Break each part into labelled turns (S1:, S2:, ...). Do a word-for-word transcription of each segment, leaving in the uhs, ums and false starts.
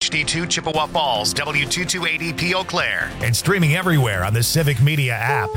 S1: H D two Chippewa Falls, W two two eight zero P Eau Claire.
S2: And streaming everywhere on the Civic Media app.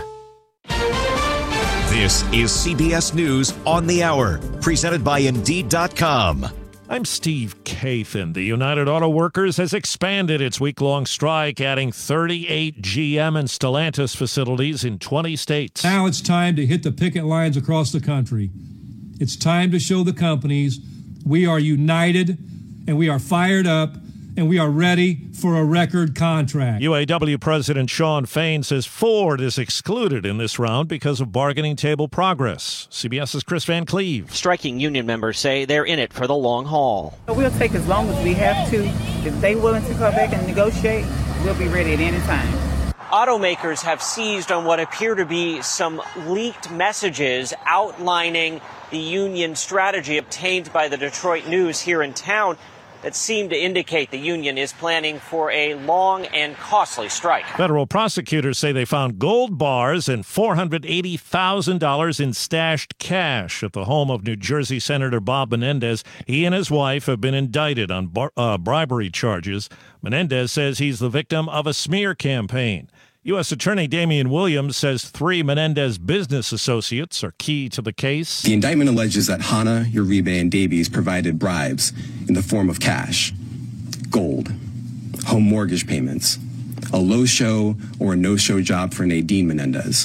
S3: This is C B S News on the Hour, presented by Indeed dot com.
S4: I'm Steve Kathan. The United Auto Workers has expanded its week-long strike, adding thirty-eight G M and Stellantis facilities in twenty states.
S5: Now it's time to hit the picket lines across the country. It's time to show the companies we are united and we are fired up and we are ready for a record contract.
S4: U A W President Shawn Fain says Ford is excluded in this round because of bargaining table progress. CBS's Chris Van Cleve.
S6: Striking union members say they're in it for the long haul.
S7: We'll take as long as we have to. If they're willing to come back and negotiate, we'll be ready at any time.
S6: Automakers have seized on what appear to be some leaked messages outlining the union strategy obtained by the Detroit News here in town that seem to indicate the union is planning for a long and costly strike.
S4: Federal prosecutors say they found gold bars and four hundred eighty thousand dollars in stashed cash at the home of New Jersey Senator Bob Menendez. He and his wife have been indicted on bar- uh, bribery charges. Menendez says he's the victim of a smear campaign. U S Attorney Damian Williams says three Menendez business associates are key to the case.
S8: The indictment alleges that Hana, Uribe, and Davies provided bribes in the form of cash, gold, home mortgage payments, a low-show or a no-show job for Nadine Menendez,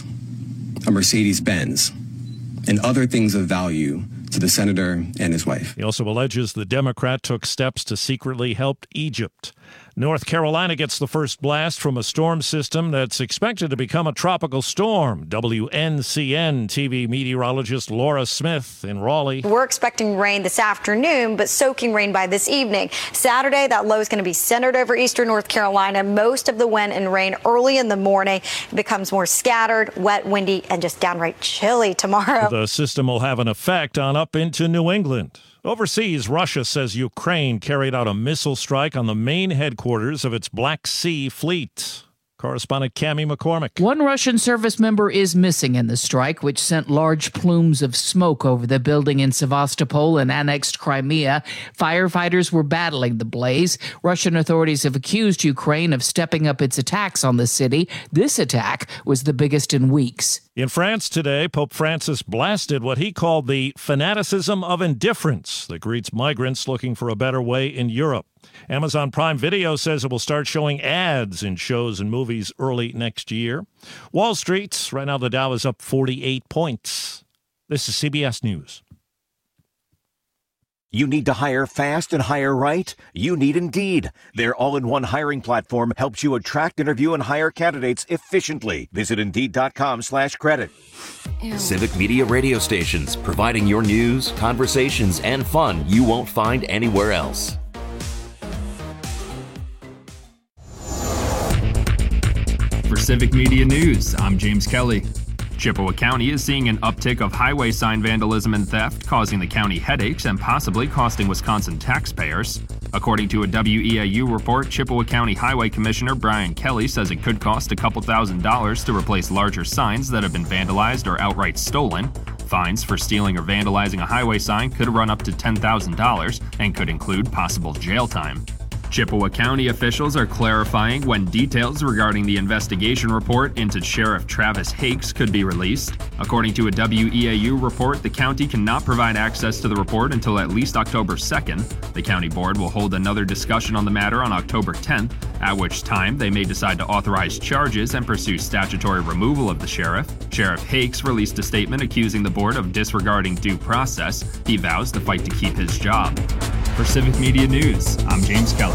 S8: a Mercedes-Benz, and other things of value to the senator and his wife.
S4: He also alleges the Democrat took steps to secretly help Egypt. North Carolina gets the first blast from a storm system that's expected to become a tropical storm. W N C N T V meteorologist Laura Smith in Raleigh.
S9: We're expecting rain this afternoon, but soaking rain by this evening. Saturday, that low is going to be centered over eastern North Carolina. Most of the wind and rain early in the morning. It becomes more scattered, wet, windy, and just downright chilly tomorrow.
S4: The system will have an effect on up into New England. Overseas, Russia says Ukraine carried out a missile strike on the main headquarters of its Black Sea Fleet. Correspondent Cammie McCormick.
S10: One Russian service member is missing in the strike, which sent large plumes of smoke over the building in Sevastopol and annexed Crimea. Firefighters were battling the blaze. Russian authorities have accused Ukraine of stepping up its attacks on the city. This attack was the biggest in weeks.
S4: In France today, Pope Francis blasted what he called the fanaticism of indifference that greets migrants looking for a better way in Europe. Amazon Prime Video says it will start showing ads in shows and movies early next year. Wall Street, right now the Dow is up forty-eight points. This is C B S News.
S3: You need to hire fast and hire right? You need Indeed. Their all-in-one hiring platform helps you attract, interview, and hire candidates efficiently. Visit Indeed.com slash credit.
S11: Ew. Civic Media radio stations, providing your news, conversations, and fun you won't find anywhere else.
S12: For Civic Media News, I'm James Kelly. Chippewa County is seeing an uptick of highway sign vandalism and theft, causing the county headaches and possibly costing Wisconsin taxpayers. According to a W E A U report, Chippewa County Highway Commissioner Brian Kelly says it could cost a couple thousand dollars to replace larger signs that have been vandalized or outright stolen. Fines for stealing or vandalizing a highway sign could run up to ten thousand dollars and could include possible jail time. Chippewa County officials are clarifying when details regarding the investigation report into Sheriff Travis Hakes could be released. According to a W E A U report, the county cannot provide access to the report until at least October second. The county board will hold another discussion on the matter on October tenth, at which time they may decide to authorize charges and pursue statutory removal of the sheriff. Sheriff Hakes released a statement accusing the board of disregarding due process. He vows to fight to keep his job. For Civic Media News, I'm James Kelly.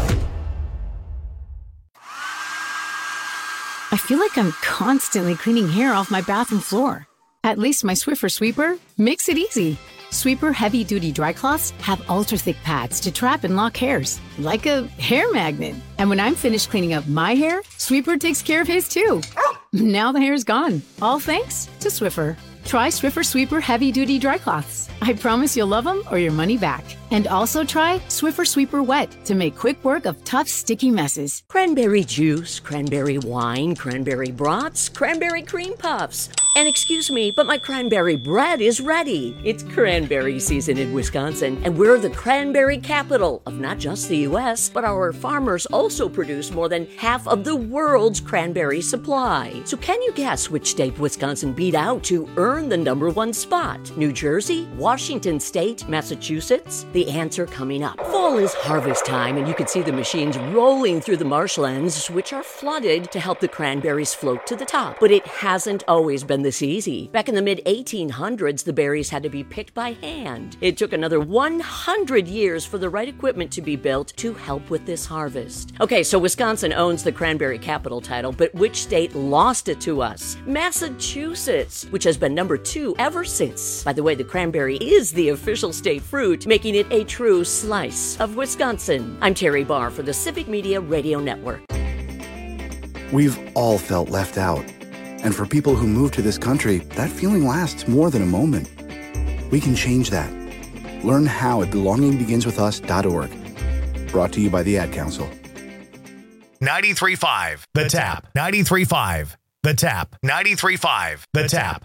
S13: I feel like I'm constantly cleaning hair off my bathroom floor. At least my Swiffer Sweeper makes it easy. Sweeper heavy-duty dry cloths have ultra-thick pads to trap and lock hairs, like a hair magnet. And when I'm finished cleaning up my hair, Sweeper takes care of his too. Now the hair's gone, all thanks to Swiffer. Try Swiffer Sweeper heavy-duty dry cloths. I promise you'll love them or your money back. And also try Swiffer Sweeper Wet to make quick work of tough, sticky messes.
S14: Cranberry juice, cranberry wine, cranberry brats, cranberry cream puffs. And excuse me, but my cranberry bread is ready. It's cranberry season in Wisconsin, and we're the cranberry capital of not just the U S, but our farmers also produce more than half of the world's cranberry supply. So can you guess which state Wisconsin beat out to earn the number one spot? New Jersey, Washington State, Massachusetts? The answer coming up. Fall is harvest time, and you can see the machines rolling through the marshlands, which are flooded to help the cranberries float to the top. But it hasn't always been this easy. Back in the mid eighteen hundreds, the berries had to be picked by hand. It took another one hundred years for the right equipment to be built to help with this harvest. Okay, so Wisconsin owns the cranberry capital title, but which state lost it to us? Massachusetts, which has been number two ever since. By the way, the cranberry is the official state fruit, making it a true slice of Wisconsin. I'm Terry Barr for the Civic Media Radio Network.
S15: We've all felt left out. And for people who move to this country, that feeling lasts more than a moment. We can change that. Learn how at belonging begins with us dot org. Brought to you by the Ad Council.
S2: ninety-three point five The Tap. ninety-three point five The Tap. ninety-three point five The Tap.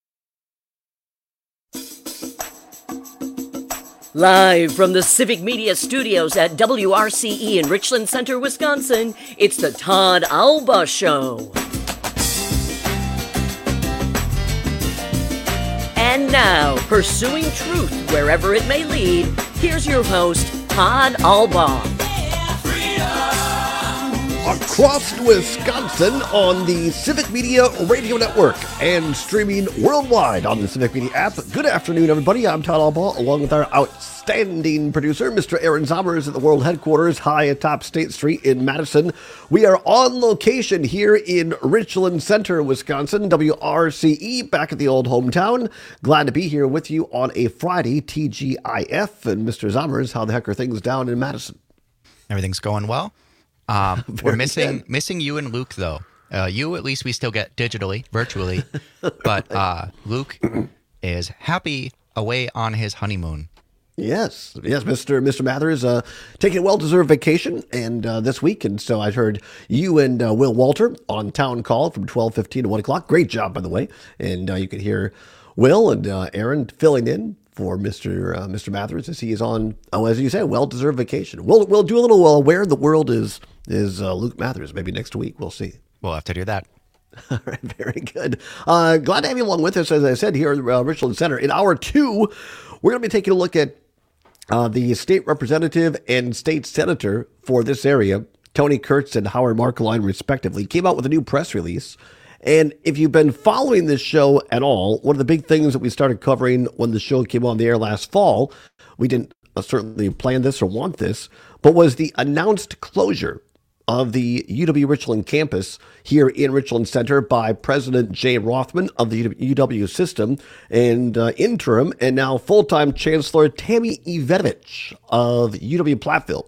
S14: Live from the Civic Media Studios at W R C E in Richland Center, Wisconsin, it's the Todd Alba Show. And now, pursuing truth wherever it may lead, here's your host, Todd Alba.
S16: Across Wisconsin on the Civic Media Radio Network and streaming worldwide on the Civic Media app. Good afternoon, everybody. I'm Todd Alba, along with our outstanding producer, Mister Aaron Zommers, at the world headquarters high atop State Street in Madison. We are on location here in Richland Center, Wisconsin, W R C E, back at the old hometown. Glad to be here with you on a Friday, T G I F. And Mister Zommers, how the heck are things down in Madison?
S17: Everything's going well. Um, we're missing good. missing you and Luke, though. Uh, you, at least, we still get digitally, virtually. But uh, Luke is happy away on his honeymoon.
S16: Yes, yes, Mister Mister Mathers uh, taking a well-deserved vacation and uh, this week. And so I heard you and uh, Will Walter on Town Call from twelve fifteen to one o'clock. Great job, by the way. And uh, you could hear Will and uh, Aaron filling in for Mister Uh, Mister Mathers as he is on, oh, as you say, a well-deserved vacation. We'll we'll do a little uh, where in the world is is uh, Luke Mathers. Maybe next week we'll see.
S17: We'll have to do that.
S16: All right, very good. Uh, glad to have you along with us, as I said, here at uh, Richland Center. In hour two, we're going to be taking a look at uh, the state representative and state senator for this area, Tony Kurtz and Howard Markeline, respectively, came out with a new press release. And if you've been following this show at all, one of the big things that we started covering when the show came on the air last fall, we didn't uh, certainly plan this or want this, but was the announced closure of the U W-Richland campus here in Richland Center by President Jay Rothman of the U W system and uh, interim and now full-time Chancellor Tammy Ivetovich of U W-Platteville.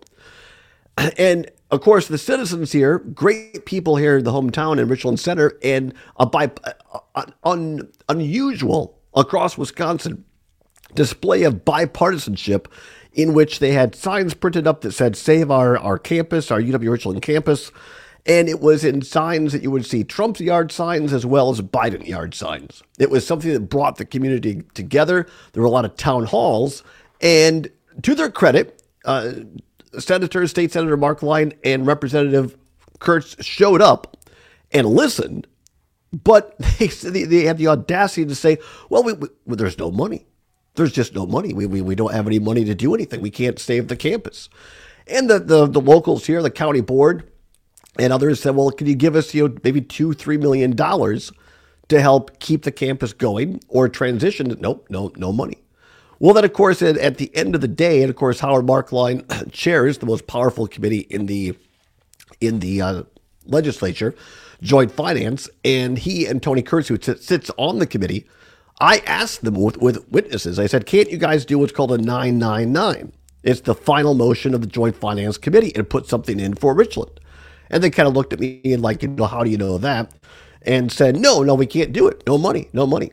S16: And of course, the citizens here, great people here in the hometown in Richland Center, and a by, uh, un, unusual across Wisconsin display of bipartisanship in which they had signs printed up that said, save our, our campus, our U W-Richland campus. And it was in signs that you would see Trump's yard signs as well as Biden yard signs. It was something that brought the community together. There were a lot of town halls. And to their credit, uh, Senator, State Senator Markeline and Representative Kurtz showed up and listened, but they they had the audacity to say, well, we, we, well there's no money. There's just no money. We, we we don't have any money to do anything. We can't save the campus. And the, the, the locals here, the county board and others said, well, can you give us, you know, maybe two, three million dollars to help keep the campus going or transition? Nope, no, no money. Well, then, of course, at, at the end of the day, and of course, Howard Markeline chairs the most powerful committee in the in the uh, legislature, Joint Finance, and he and Tony Kurtz, who t- sits on the committee, I asked them with, with witnesses, I said, can't you guys do what's called a nine nine nine? It's the final motion of the Joint Finance Committee and put something in for Richland. And they kind of looked at me and like, you know, how do you know that? And said, no, no, we can't do it. No money, no money.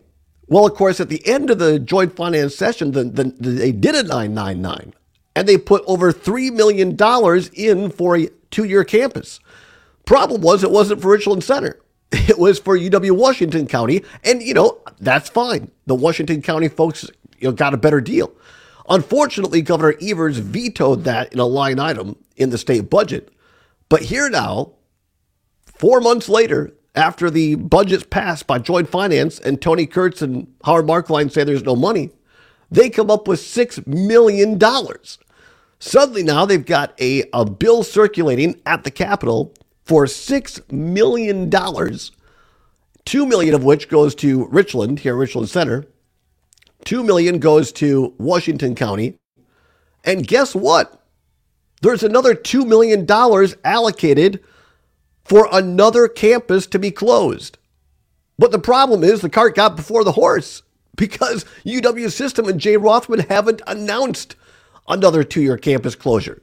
S16: Well, of course, at the end of the joint finance session, the, the, the, they did a nine nine nine, and they put over three million dollars in for a two-year campus. Problem was, it wasn't for Richland Center. It was for U W-Washington County, and, you know, that's fine. The Washington County folks, you know, got a better deal. Unfortunately, Governor Evers vetoed that in a line item in the state budget. But here now, four months later, after the budget's passed by joint finance and Tony Kurtz and Howard Markline say there's no money, they come up with six million dollars. Suddenly now they've got a, a bill circulating at the Capitol for six million dollars, two million dollars of which goes to Richland, here at Richland Center. two million dollars goes to Washington County. And guess what? There's another two million dollars allocated for another campus to be closed. But the problem is the cart got before the horse, because U W System and Jay Rothman haven't announced another two-year campus closure.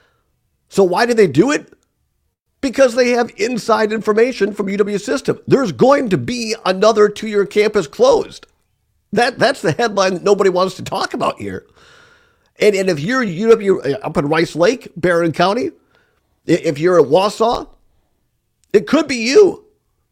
S16: So why did they do it? Because they have inside information from U W System. There's going to be another two-year campus closed. That That's the headline that nobody wants to talk about here. And, and if you're U W up in Rice Lake, Barron County, if you're at Wausau, it could be you.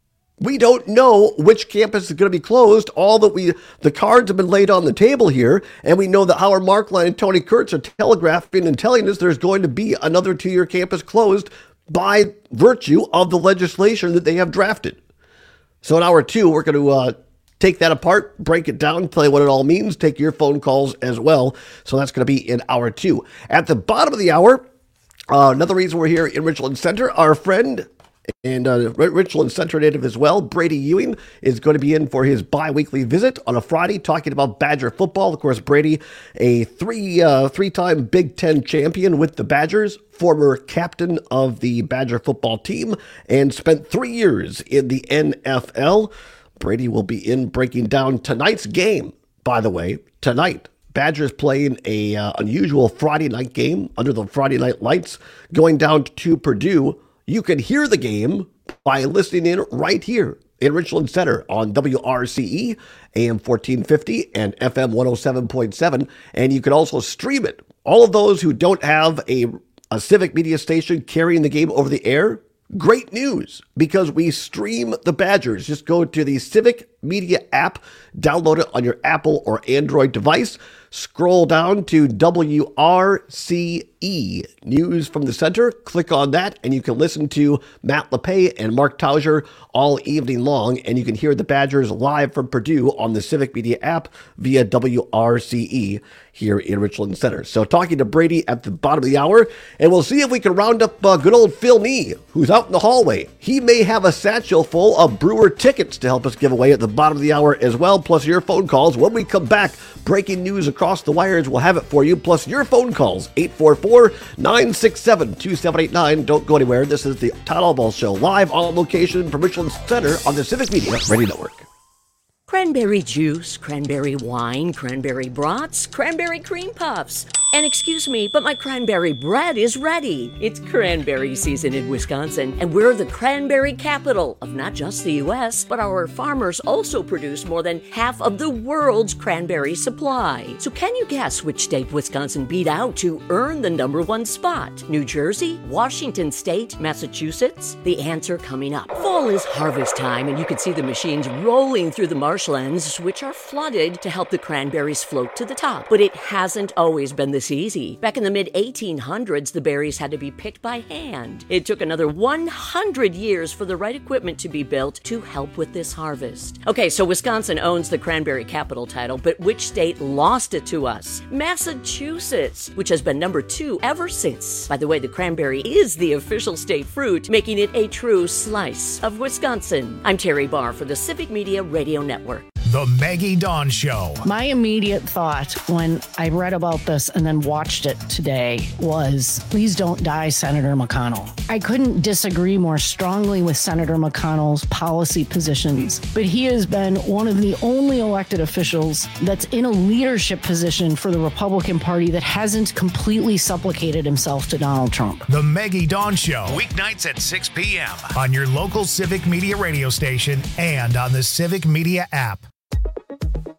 S16: We don't know which campus is going to be closed. All that we, the cards have been laid on the table here, and we know that Howard Markline and Tony Kurtz are telegraphing and telling us there's going to be another two-year campus closed by virtue of the legislation that they have drafted. So in hour two, we're going to uh, take that apart, break it down, tell you what it all means, take your phone calls as well. So that's going to be in hour two. At the bottom of the hour, uh, another reason we're here in Richland Center, our friend and uh, Richland Center native as well, Brady Ewing, is going to be in for his bi-weekly visit on a Friday talking about Badger football. Of course, Brady, a three, uh, three-time Big Ten champion with the Badgers, former captain of the Badger football team, and spent three years in the N F L. Brady will be in breaking down tonight's game, by the way, tonight. Badgers playing a uh, unusual Friday night game under the Friday night lights, going down to Purdue. You can hear the game by listening in right here in Richland Center on W R C E, A M fourteen fifty and F M one oh seven point seven. And you can also stream it. All of those who don't have a, a Civic Media station carrying the game over the air, great news, because we stream the Badgers. Just go to the Civic Media app, download it on your Apple or Android device, scroll down to W R C E, News from the Center. Click on that, and you can listen to Matt LePay and Mark Tauger all evening long, and you can hear the Badgers live from Purdue on the Civic Media app via W R C E here in Richland Center. So talking to Brady at the bottom of the hour, and we'll see if we can round up uh, good old Phil Nee, who's out in the hallway. He may have a satchel full of Brewer tickets to help us give away at the bottom of the hour as well, plus your phone calls. When we come back, breaking news across the wires, we'll have it for you, plus your phone calls, eight four four, nine six seven, two seven eight nine. Don't go anywhere. This is the Todd Albaugh Show, live on location from Richland Center on the Civic Media Radio Network.
S14: Cranberry juice, cranberry wine, cranberry brats, cranberry cream puffs. And excuse me, but my cranberry bread is ready. It's cranberry season in Wisconsin, and we're the cranberry capital of not just the U S, but our farmers also produce more than half of the world's cranberry supply. So can you guess which state Wisconsin beat out to earn the number one spot? New Jersey, Washington State, Massachusetts? The answer coming up. Fall is harvest time, and you can see the machines rolling through the marshlands, which are flooded to help the cranberries float to the top. But it hasn't always been this easy. Back in the mid eighteen hundreds, the berries had to be picked by hand. It took another one hundred years for the right equipment to be built to help with this harvest. Okay, so Wisconsin owns the cranberry capital title, but which state lost it to us? Massachusetts, which has been number two ever since. By the way, the cranberry is the official state fruit, making it a true slice of Wisconsin. I'm Terry Barr for the Civic Media Radio Network.
S2: The Maggie Dawn Show.
S18: My immediate thought when I read about this and then watched it today was, please don't die, Senator McConnell. I couldn't disagree more strongly with Senator McConnell's policy positions, but he has been one of the only elected officials that's in a leadership position for the Republican Party that hasn't completely supplicated himself to Donald Trump.
S2: The Maggie Dawn Show, weeknights at six p.m. on your local Civic Media radio station and on the Civic Media app.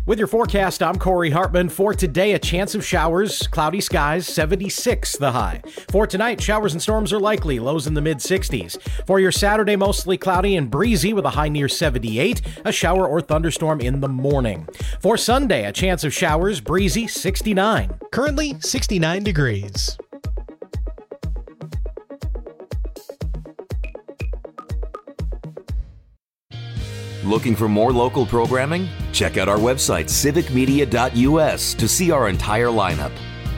S19: With your forecast, I'm Corey Hartman. For today, a chance of showers, cloudy skies, seventy-six the high. For tonight, showers and storms are likely, lows in the mid-sixties. For your Saturday, mostly cloudy and breezy with a high near seventy-eight, a shower or thunderstorm in the morning. For Sunday, a chance of showers, breezy, sixty-nine.
S20: Currently, sixty-nine degrees.
S11: Looking for more local programming? Check out our website, civic media dot u s, to see our entire lineup.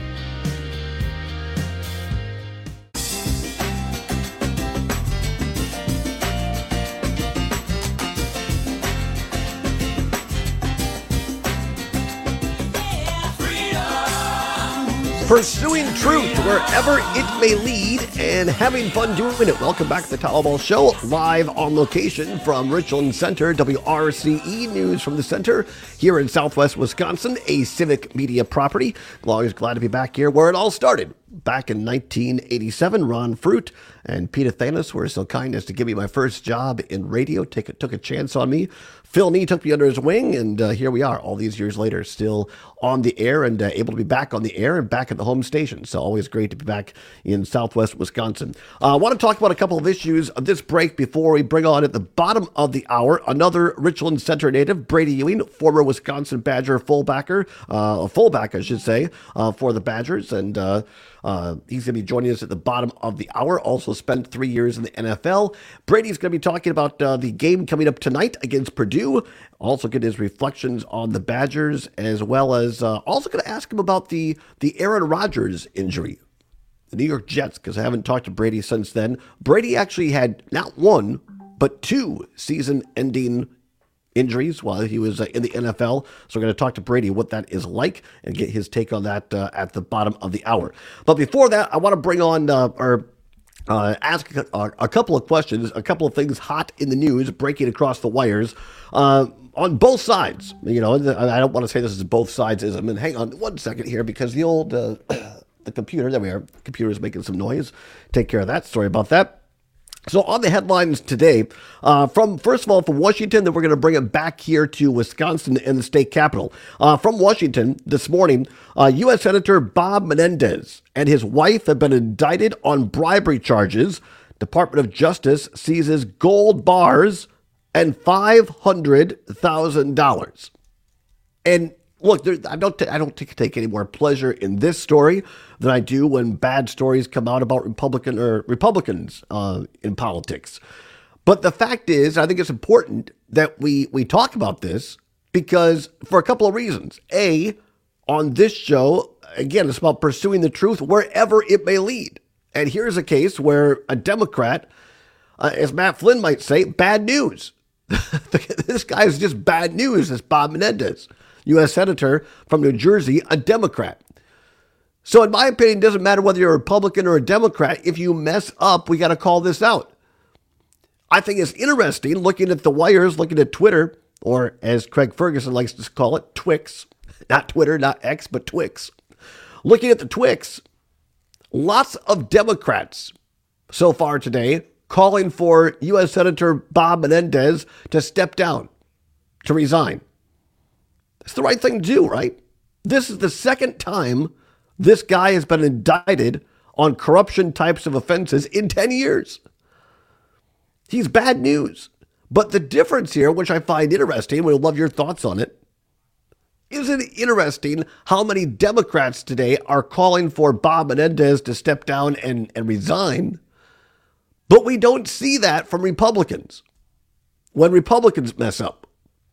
S16: Pursuing truth wherever it may lead and having fun doing it. Welcome back to the Towel Ball Show, live on location from Richland Center, W R C E News from the Center here in Southwest Wisconsin, a Civic Media property. Always glad to be back here where it all started. Back in nineteen eighty-seven, Ron Fruit and Peter Thanos were so kind as to give me my first job in radio, take a, took a chance on me. Phil Nee took me under his wing, and uh, here we are all these years later, still on the air and uh, able to be back on the air and back at the home station. So always great to be back in Southwest Wisconsin. I uh, want to talk about a couple of issues of this break before we bring on at the bottom of the hour another Richland Center native, Brady Ewing, former Wisconsin Badger fullbacker, uh, a fullback, I should say, uh, for the Badgers, and uh, Uh, he's going to be joining us at the bottom of the hour. Also spent three years in the N F L. Brady's going to be talking about uh, the game coming up tonight against Purdue. Also get his reflections on the Badgers, as well as uh, also going to ask him about the, the Aaron Rodgers injury. The New York Jets, because I haven't talked to Brady since then. Brady actually had not one, but two season-ending injuries while he was uh, in the N F L. So we're going to talk to Brady what that is like and get his take on that uh, at the bottom of the hour. But before that, I want to bring on uh, or uh, ask a, a couple of questions, a couple of things hot in the news, breaking across the wires uh, on both sides. You know, I don't want to say this is both sides. I mean, hang on one second here because the old uh, the computer, there we are. The computer is making some noise. Take care of that. Sorry about that. So on the headlines today, uh, from first of all from Washington, then we're going to bring it back here to Wisconsin and the state capitol. Uh, from Washington this morning, uh, U S Senator Bob Menendez and his wife have been indicted on bribery charges. Department of Justice seizes gold bars and five hundred thousand dollars. And look, there, I don't. T- I don't t- take any more pleasure in this story than I do when bad stories come out about Republican or Republicans uh, in politics. But the fact is, I think it's important that we we talk about this because for a couple of reasons. A, on this show, again, it's about pursuing the truth wherever it may lead. And here's a case where a Democrat, uh, as Matt Flynn might say, bad news. This guy is just bad news. This Bob Menendez, U S Senator from New Jersey, a Democrat. So in my opinion, it doesn't matter whether you're a Republican or a Democrat. If you mess up, we got to call this out. I think it's interesting looking at the wires, looking at Twitter, or as Craig Ferguson likes to call it, Twix. Not Twitter, not X, but Twix. Looking at the Twix, lots of Democrats so far today calling for U S Senator Bob Menendez to step down, to resign. It's the right thing to do, right? This is the second time this guy has been indicted on corruption types of offenses in ten years. He's bad news. But the difference here, which I find interesting, we'll love your thoughts on it, isn't it interesting how many Democrats today are calling for Bob Menendez to step down and, and resign, but we don't see that from Republicans when Republicans mess up.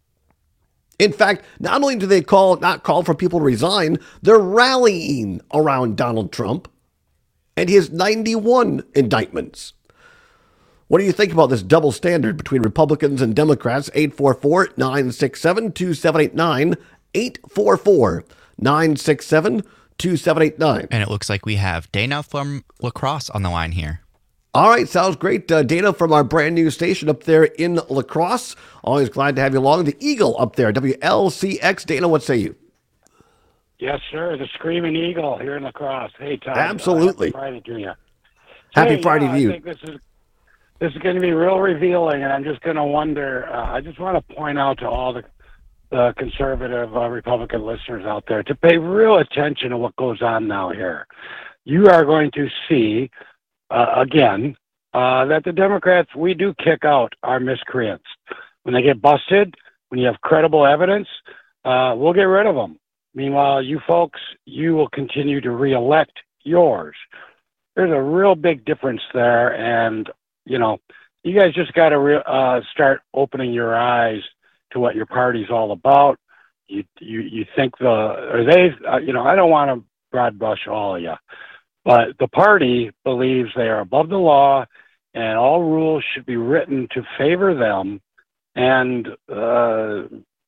S16: In fact, not only do they call not call for people to resign, they're rallying around Donald Trump and his ninety-one indictments. What do you think about this double standard between Republicans and Democrats? eight four four, nine six seven, two seven eight nine, eight four four, nine six seven, two seven eight nine.
S17: And it looks like we have Dana from La Crosse on the line here.
S16: All right, sounds great. Uh, Dana from our brand new station up there in La Crosse. Always glad to have you along. The Eagle up there, W L C X. Dana, what say you?
S21: Yes, sir. The Screaming Eagle here in La Crosse. Hey, Tom.
S16: Absolutely.
S21: Uh, happy Friday to you.
S16: Happy
S21: hey,
S16: Friday
S21: yeah,
S16: to you.
S21: I think this is, this is going to be real revealing, and I'm just going to wonder, uh, I just want to point out to all the the conservative uh, Republican listeners out there to pay real attention to what goes on now here. You are going to see, uh, again, uh, that the Democrats, we do kick out our miscreants. When they get busted, when you have credible evidence, uh, we'll get rid of them. Meanwhile, you folks, you will continue to reelect yours. There's a real big difference there, and, you know, you guys just got to re- uh, start opening your eyes to what your party's all about. You you you think the, or they, uh, you know, I don't want to broad brush all of you, but the party believes they are above the law and all rules should be written to favor them and uh,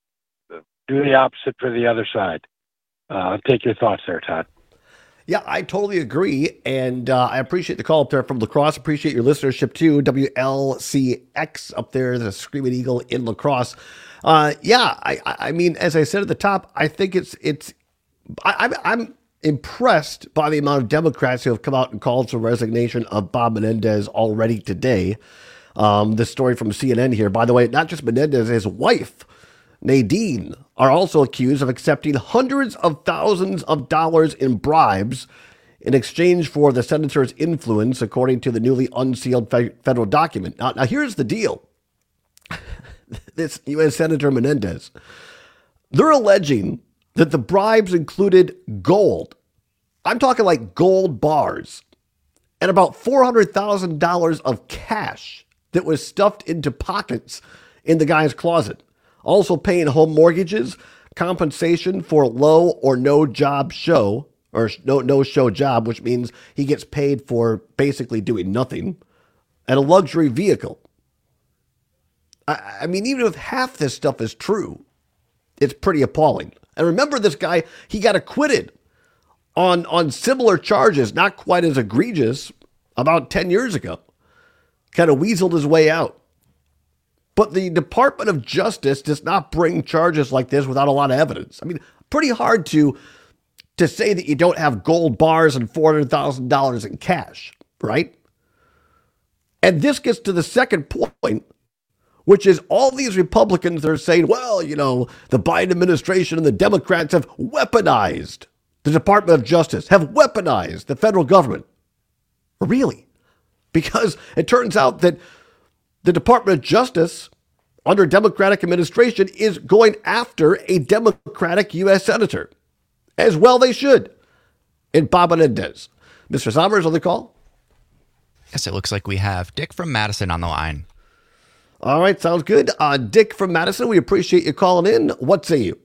S21: do the opposite for the other side. Uh, take your thoughts there, Todd.
S16: Yeah, I totally agree, and uh, I appreciate the call up there from La Crosse. Appreciate your listenership too. W L C X up there, the Screaming Eagle in La Crosse. Uh, yeah, I, I mean, as I said at the top, I think it's it's. I, I'm I'm impressed by the amount of Democrats who have come out and called for resignation of Bob Menendez already today. Um, this story from C N N here, by the way, not just Menendez, his wife, Nadine, are also accused of accepting hundreds of thousands of dollars in bribes in exchange for the senator's influence, according to the newly unsealed fe- federal document. Now, now, here's the deal. This U S Senator Menendez, they're alleging that the bribes included gold. I'm talking like gold bars and about four hundred thousand dollars of cash that was stuffed into pockets in the guy's closet. Also paying home mortgages, compensation for low or no job show, or no no show job, which means he gets paid for basically doing nothing, and a luxury vehicle. I, I mean, even if half this stuff is true, it's pretty appalling. And remember, this guy, he got acquitted on, on similar charges, not quite as egregious, about ten years ago. Kind of weaseled his way out. But the Department of Justice does not bring charges like this without a lot of evidence. I mean, pretty hard to to say that you don't have gold bars and four hundred thousand dollars in cash, right? And this gets to the second point, which is all these Republicans that are saying, well, you know, the Biden administration and the Democrats have weaponized the Department of Justice, have weaponized the federal government. Really? Because it turns out that the Department of Justice under Democratic administration is going after a Democratic U S senator. As well they should. In Bob Menendez. Mister Sommers on the call?
S17: Yes, it looks like we have Dick from Madison on the line.
S16: All right, sounds good. Uh, Dick from Madison, we appreciate you calling in. What say you?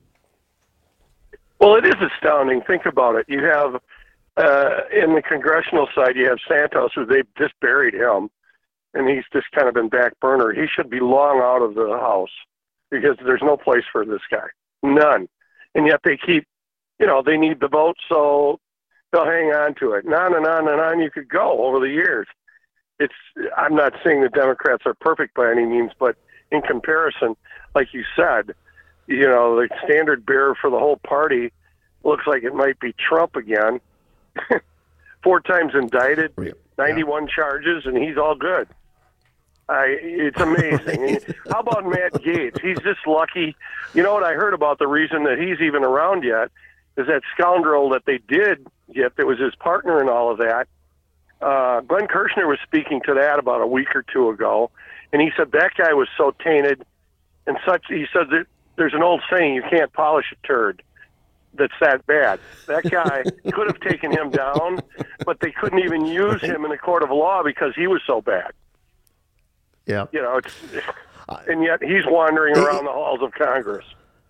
S1: Well, it is astounding. Think about it. You have, uh, in the congressional side, you have Santos, who they've just buried him. And he's just kind of been back burner. He should be long out of the House because there's no place for this guy. None. And yet they keep, you know, they need the vote, so they'll hang on to it. And on and on and on you could go over the years. It's, I'm not saying the Democrats are perfect by any means, but in comparison, like you said, you know, the standard bearer for the whole party looks like it might be Trump again. Four times indicted, ninety-one yeah. charges, and he's all good. I, it's amazing. And how about Matt Gaetz? He's just lucky. You know what I heard about the reason that he's even around yet is that scoundrel that they did get that was his partner in all of that. Uh, Glenn Kirshner was speaking to that about a week or two ago, and he said that guy was so tainted and such. He said that there's an old saying, you can't polish a turd that's that bad. That guy could have taken him down, but they couldn't even use him in a court of law because he was so bad.
S16: Yeah.
S1: You know, it's, and yet he's wandering around the halls of Congress.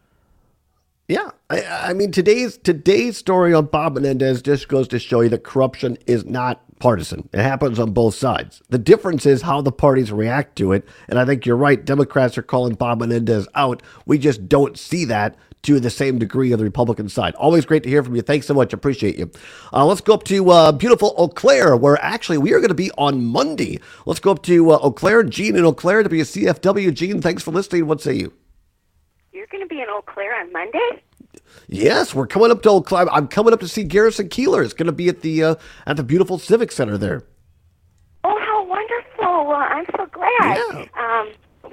S16: Yeah. I, I mean, today's today's story on Bob Menendez just goes to show you that corruption is not partisan. It happens on both sides. The difference is how the parties react to it. And I think you're right. Democrats are calling Bob Menendez out. We just don't see that to the same degree on the Republican side. Always great to hear from you. Thanks so much. Appreciate you. Uh, let's go up to uh, beautiful Eau Claire, where actually we are going to be on Monday. Let's go up to uh, Eau Claire. Gene in Eau Claire, W C F W. Gene, thanks for listening. What say you?
S22: You're going to be in Eau Claire on Monday?
S16: Yes, we're coming up to Eau Claire. I'm coming up to see Garrison Keillor. It's going to be at the uh, at the beautiful Civic Center there.
S22: Oh, how wonderful. Well, I'm so glad. Yeah. Um,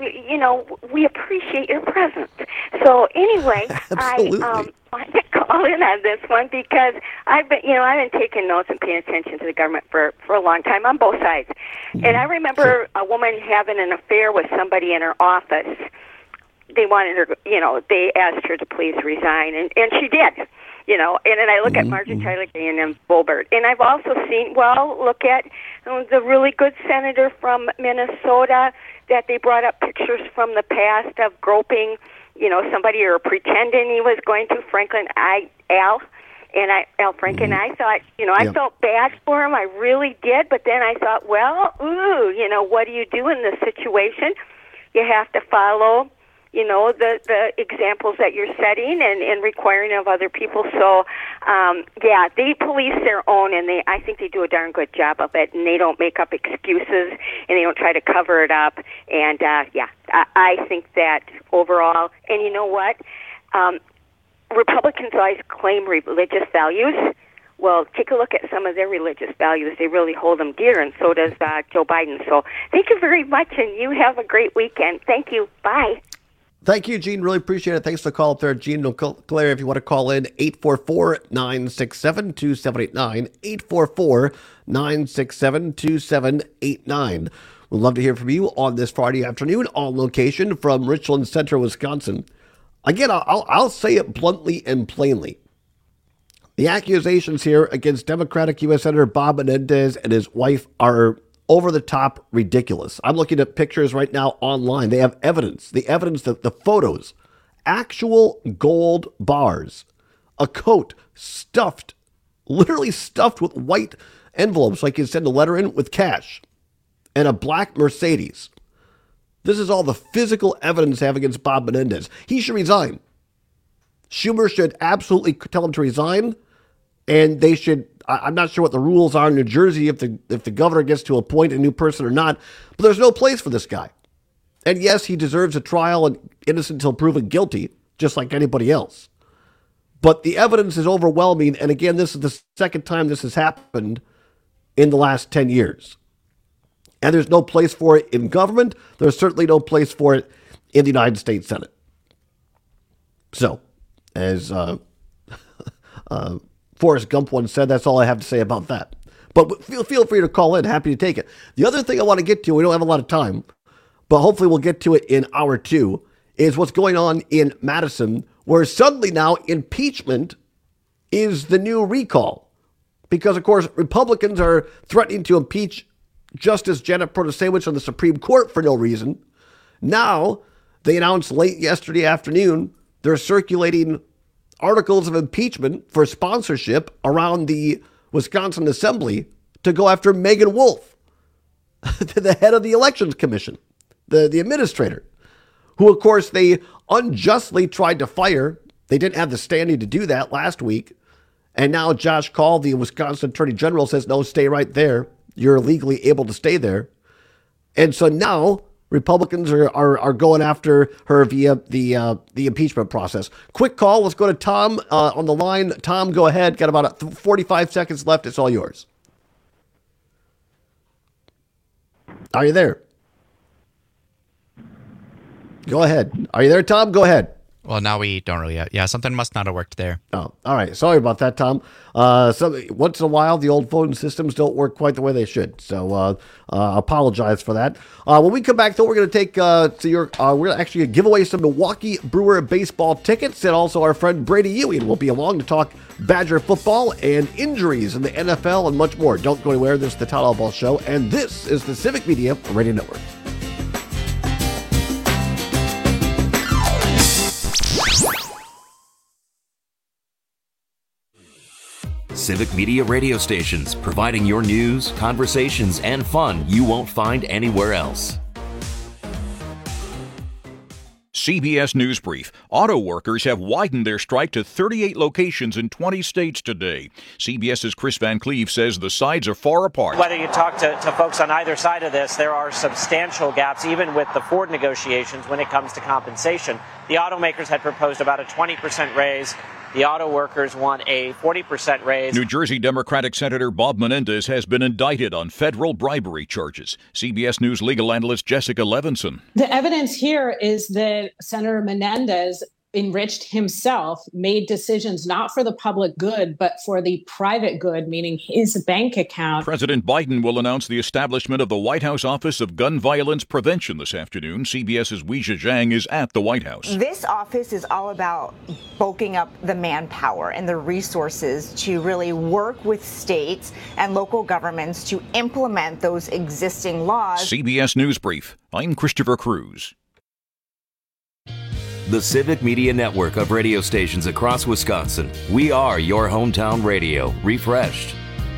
S22: you know, we appreciate your presence. So anyway, I um, wanted to call in on this one because I've been, you know, I've been taking notes and paying attention to the government for, for a long time on both sides. And I remember a woman having an affair with somebody in her office. They wanted her, you know, they asked her to please resign, and, and she did. You know, and then I look at Marjorie Taylor Greene and Boebert. And I've also seen, well, look at um, the really good senator from Minnesota that they brought up pictures from the past of groping, you know, somebody or pretending he was going to, Franklin I, Al. And I, Al Franken, I thought, you know, I
S5: Yeah.
S22: felt bad for him. I really did. But then I thought, well, ooh, you know, what do you do in this situation? You have to follow, you know, the, the examples that you're setting and, and requiring of other people. So, um, yeah, they police their own, and they I think they do a darn good job of it, and they don't make up excuses, and they don't try to cover it up. And, uh, yeah, I, I think that overall, and you know what? Um, Republicans always claim religious values. Well, take a look at some of their religious values. They really hold them dear, and so does uh, Joe Biden. So thank you very much, and you have a great weekend. Thank you. Bye.
S16: Thank you, Gene. Really appreciate it. Thanks for the call up there, Gene. No, Claire, if you want to call in, eight four four, nine six seven, two seven eight nine, eight four four, nine six seven, two seven eight nine. We'd love to hear from you on this Friday afternoon on location from Richland Center, Wisconsin. Again, I'll, I'll say it bluntly and plainly. The accusations here against Democratic U S Senator Bob Menendez and his wife are over-the-top ridiculous. I'm looking at pictures right now online. They have evidence. The evidence, the, the photos. Actual gold bars. A coat stuffed, literally stuffed with white envelopes like you send a letter in with cash. And a black Mercedes. This is all the physical evidence they have against Bob Menendez. He should resign. Schumer should absolutely tell him to resign. And they should, I'm not sure what the rules are in New Jersey if the if the governor gets to appoint a new person or not, but there's no place for this guy. And yes, he deserves a trial and innocent until proven guilty, just like anybody else. But the evidence is overwhelming, and again, this is the second time this has happened in the last ten years. And there's no place for it in government. There's certainly no place for it in the United States Senate. So, as uh, uh, Forrest Gump once said, that's all I have to say about that. But feel feel free to call in. Happy to take it. The other thing I want to get to, we don't have a lot of time, but hopefully we'll get to it in hour two, is what's going on in Madison, where suddenly now impeachment is the new recall. Because, of course, Republicans are threatening to impeach Justice Janet Protasewicz on the Supreme Court for no reason. Now, they announced late yesterday afternoon, they're circulating articles of impeachment for sponsorship around the Wisconsin Assembly to go after Megan Wolf, the head of the Elections Commission, the, the administrator, who, of course, they unjustly tried to fire. They didn't have the standing to do that last week. And now Josh Call, the Wisconsin Attorney General, says, no, stay right there. You're legally able to stay there. And so now Republicans are, are, are going after her via the uh, the impeachment process. Quick call. Let's go to Tom uh, on the line. Tom, go ahead. Got about forty-five seconds left. It's all yours. Are you there? Go ahead. Are you there, Tom? Go ahead.
S17: Well, now we don't really. Yeah, something must not have worked there.
S16: Oh, all right. Sorry about that, Tom. Uh, so once in a while, the old phone systems don't work quite the way they should. So uh, uh, apologize for that. Uh, when we come back, though, we're going to take uh, to your. Uh, we're going to actually give away some Milwaukee Brewer baseball tickets, and also our friend Brady Ewing will be along to talk Badger football and injuries in the N F L and much more. Don't go anywhere. This is the Todd Albaugh Show, and this is the Civic Media Radio Network.
S11: Civic Media radio stations, providing your news, conversations, and fun you won't find anywhere else.
S5: C B S News Brief. Auto workers have widened their strike to thirty-eight locations in twenty states today. CBS's Chris Van Cleve says the sides are far apart.
S6: Whether you talk to, to folks on either side of this, there are substantial gaps, even with the Ford negotiations, when it comes to compensation. The automakers had proposed about a twenty percent raise. The auto workers want a forty percent raise.
S5: New Jersey Democratic Senator Bob Menendez has been indicted on federal bribery charges. C B S News legal analyst Jessica Levinson.
S7: The evidence here is that Senator Menendez enriched himself, made decisions not for the public good, but for the private good, meaning his bank account.
S5: President Biden will announce the establishment of the White House Office of Gun Violence Prevention this afternoon. CBS's Weijia Zhang is at the White House.
S8: This office is all about bulking up the manpower and the resources to really work with states and local governments to implement those existing laws.
S5: C B S News Brief. I'm Christopher Cruz.
S11: The Civic Media Network of radio stations across Wisconsin. We are your hometown radio, refreshed.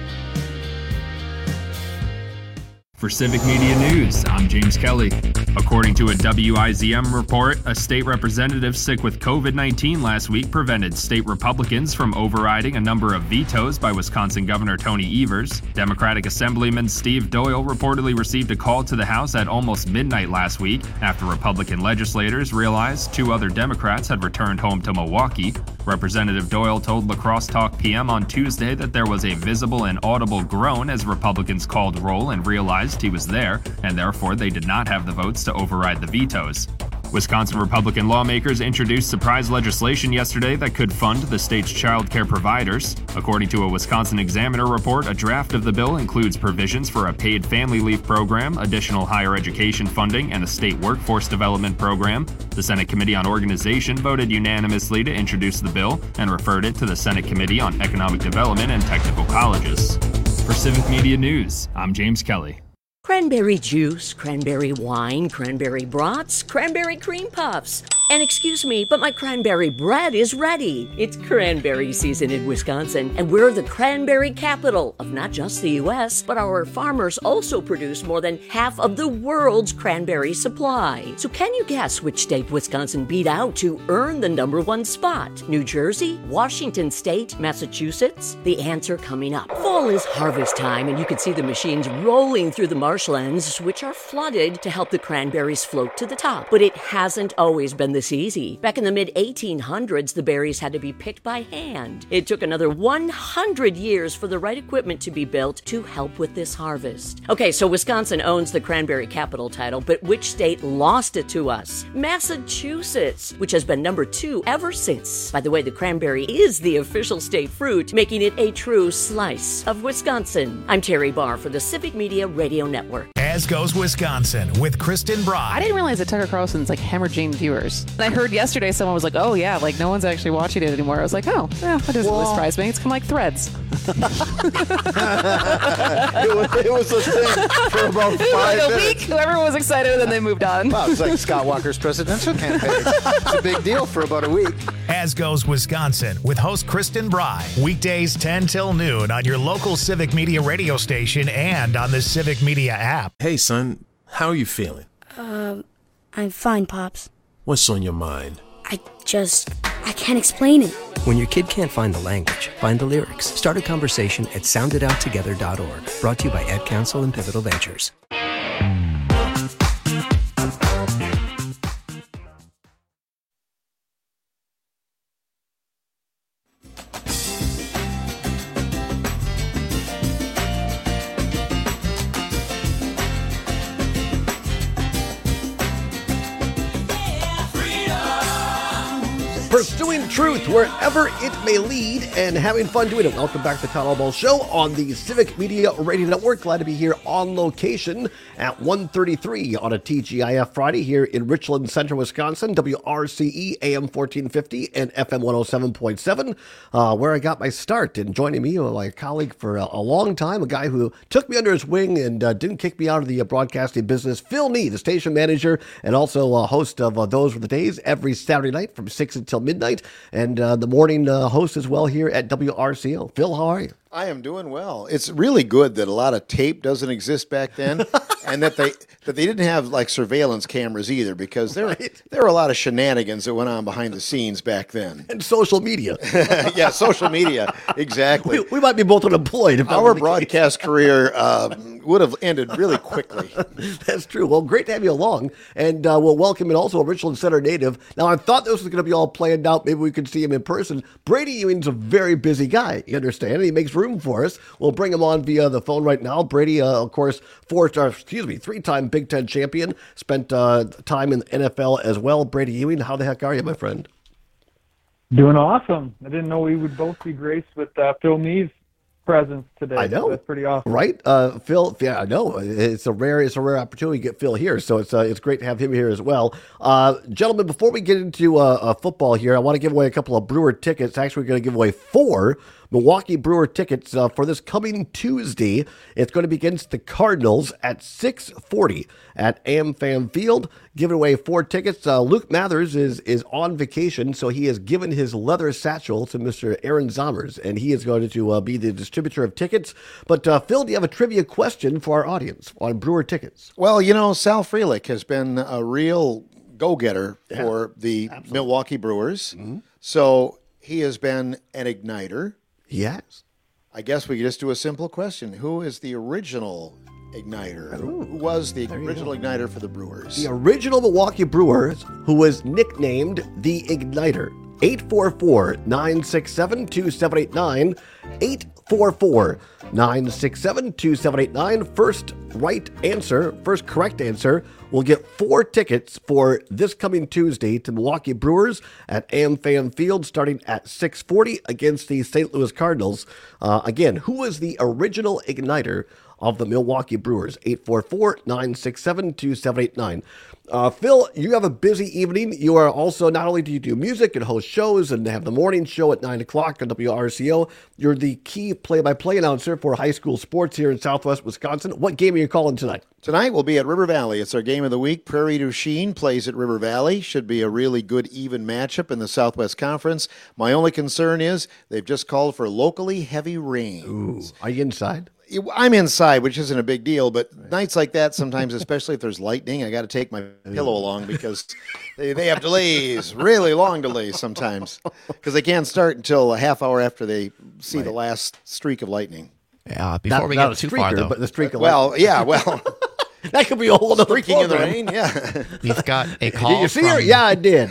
S12: For Civic Media News, I'm James Kelly. According to a W I Z M report, a state representative sick with COVID nineteen last week prevented state Republicans from overriding a number of vetoes by Wisconsin Governor Tony Evers. Democratic Assemblyman Steve Doyle reportedly received a call to the House at almost midnight last week after Republican legislators realized two other Democrats had returned home to Milwaukee. Representative Doyle told La Crosse Talk P M on Tuesday that there was a visible and audible groan as Republicans called roll and realized he was there, and therefore they did not have the votes to override the vetoes. Wisconsin Republican lawmakers introduced surprise legislation yesterday that could fund the state's child care providers. According to a Wisconsin Examiner report, a draft of the bill includes provisions for a paid family leave program, additional higher education funding, and a state workforce development program. The Senate Committee on Organization voted unanimously to introduce the bill and referred it to the Senate Committee on Economic Development and Technical Colleges. For Civic Media News, I'm James Kelly.
S14: Cranberry juice, cranberry wine, cranberry brats, cranberry cream puffs. And excuse me, but my cranberry bread is ready. It's cranberry season in Wisconsin, and we're the cranberry capital of not just the U S, but our farmers also produce more than half of the world's cranberry supply. So can you guess which state Wisconsin beat out to earn the number one spot? New Jersey, Washington State, Massachusetts? The answer coming up. Fall is harvest time, and you can see the machines rolling through the marshlands, which are flooded to help the cranberries float to the top. But it hasn't always been this easy. Back in the mid eighteen hundreds, the berries had to be picked by hand. It took another one hundred years for the right equipment to be built to help with this harvest. Okay, so Wisconsin owns the cranberry capital title, but which state lost it to us? Massachusetts, which has been number two ever since. By the way, the cranberry is the official state fruit, making it a true slice of Wisconsin. I'm Terry Barr for the Civic Media Radio Network.
S2: As goes Wisconsin with Kristen Brock.
S23: I didn't realize that Tucker Carlson's like hemorrhaging viewers. And I heard yesterday someone was like, oh yeah, like no one's actually watching it anymore. I was like, oh, yeah, that doesn't really surprise me. It's kind of like Threads.
S16: it, was, it was a thing for about five
S23: like a
S16: minutes.
S23: week. Everyone was excited and then they moved on.
S24: Wow, it's like Scott Walker's presidential campaign. It's a big deal for about a week.
S2: As goes Wisconsin with host Kristen Bry. Weekdays ten till noon on your local Civic Media radio station and on the Civic Media app.
S25: Hey, son, how are you feeling?
S26: Um, I'm fine, Pops.
S25: What's on your mind?
S26: I just, I can't explain it.
S27: When your kid can't find the language, find the lyrics. Start a conversation at sound it out together dot org. Brought to you by Ad Council and Pivotal Ventures.
S16: Pursuing truth wherever it may lead and having fun doing it. Welcome back to the Town Hall Ball Show on the Civic Media Radio Network. Glad to be here on location at one thirty-three on a T G I F Friday here in Richland Center, Wisconsin. W R C E A M fourteen fifty and F M one oh seven point seven, uh, where I got my start. And joining me, my colleague for a, a long time, a guy who took me under his wing and uh, didn't kick me out of the uh, broadcasting business, Phil Nee, the station manager and also a host of uh, Those Were the Days every Saturday night from six until midnight, and uh, the morning uh, host as well here at W R C O. Phil, how are you?
S24: I am doing well. It's really good that a lot of tape doesn't exist back then, and that they that they didn't have like surveillance cameras either, because there right. there were a lot of shenanigans that went on behind the scenes back then.
S16: And social media.
S24: Yeah, social media. Exactly.
S16: We, we might be both unemployed. If
S24: Our broadcast career uh, would have ended really quickly.
S16: That's true. Well, great to have you along, and uh, we'll welcome in also a Richland Center native. Now, I thought this was going to be all planned out. Maybe we could see him in person. Brady Ewing's a very busy guy. You understand? And he makes room for us. We'll bring him on via the phone right now. Brady, uh, of course, four-star, excuse me, three-time Big Ten champion. Spent uh, time in the N F L as well. Brady Ewing, how the heck are you, my friend?
S3: Doing awesome. I didn't know we would both be graced with uh, Phil Neve's presence today.
S16: I know.
S3: So that's pretty awesome.
S16: Right? Uh, Phil, yeah, I know. It's a rare it's a rare opportunity to get Phil here, so it's uh, it's great to have him here as well. Uh, gentlemen, before we get into uh, uh, football here, I want to give away a couple of Brewer tickets. Actually, we're going to give away four Milwaukee Brewer tickets uh, for this coming Tuesday. It's going to be against the Cardinals at six forty at AmFam Field. Giving away four tickets. Uh, Luke Mathers is is on vacation, so he has given his leather satchel to Mister Aaron Zommers, and he is going to uh, be the distributor of tickets. But uh, Phil, do you have a trivia question for our audience on Brewer tickets?
S24: Well, you know, Sal Frelick has been a real go-getter yeah, for the absolutely. Milwaukee Brewers. Mm-hmm. So he has been an igniter.
S16: Yes.
S24: I guess we could just do a simple question. Who is the original igniter? Ooh, who was the original igniter for the Brewers?
S16: The original Milwaukee Brewers, who was nicknamed the Igniter. eight four four, nine six seven, two seven eight nine. eight four four, nine six seven, two seven eight nine. First right answer, first correct answer, will get four tickets for this coming Tuesday to Milwaukee Brewers at AmFam Field starting at six forty against the Saint Louis Cardinals. Uh, again, who was the original igniter of the Milwaukee Brewers? eight four four, nine six seven, two seven eight nine. Uh, Phil, you have a busy evening. You are also, not only do you do music and host shows and have the morning show at nine o'clock on W R C O, you're the key play-by-play announcer for high school sports here in Southwest Wisconsin. What game are you calling tonight?
S24: Tonight we'll be at River Valley. It's our game of the week. Prairie du Chien plays at River Valley. Should be a really good, even matchup in the Southwest Conference. My only concern is they've just called for locally heavy rains.
S16: Ooh, are you inside?
S24: I'm inside, which isn't a big deal, but nights like that, sometimes, especially if there's lightning, I got to take my pillow along because they, they have delays, really long delays sometimes, because they can't start until a half hour after they see right. the last streak of lightning.
S17: Yeah, before
S16: not,
S17: we
S16: not
S17: get too
S16: streaker,
S17: far, though.
S16: But the streak of
S24: well,
S16: lightning.
S24: yeah, well.
S16: That could be a whole other
S24: streaking in the
S16: program.
S24: rain, yeah.
S17: We've got a call
S16: Did you see
S17: from...
S16: her? Yeah, I did.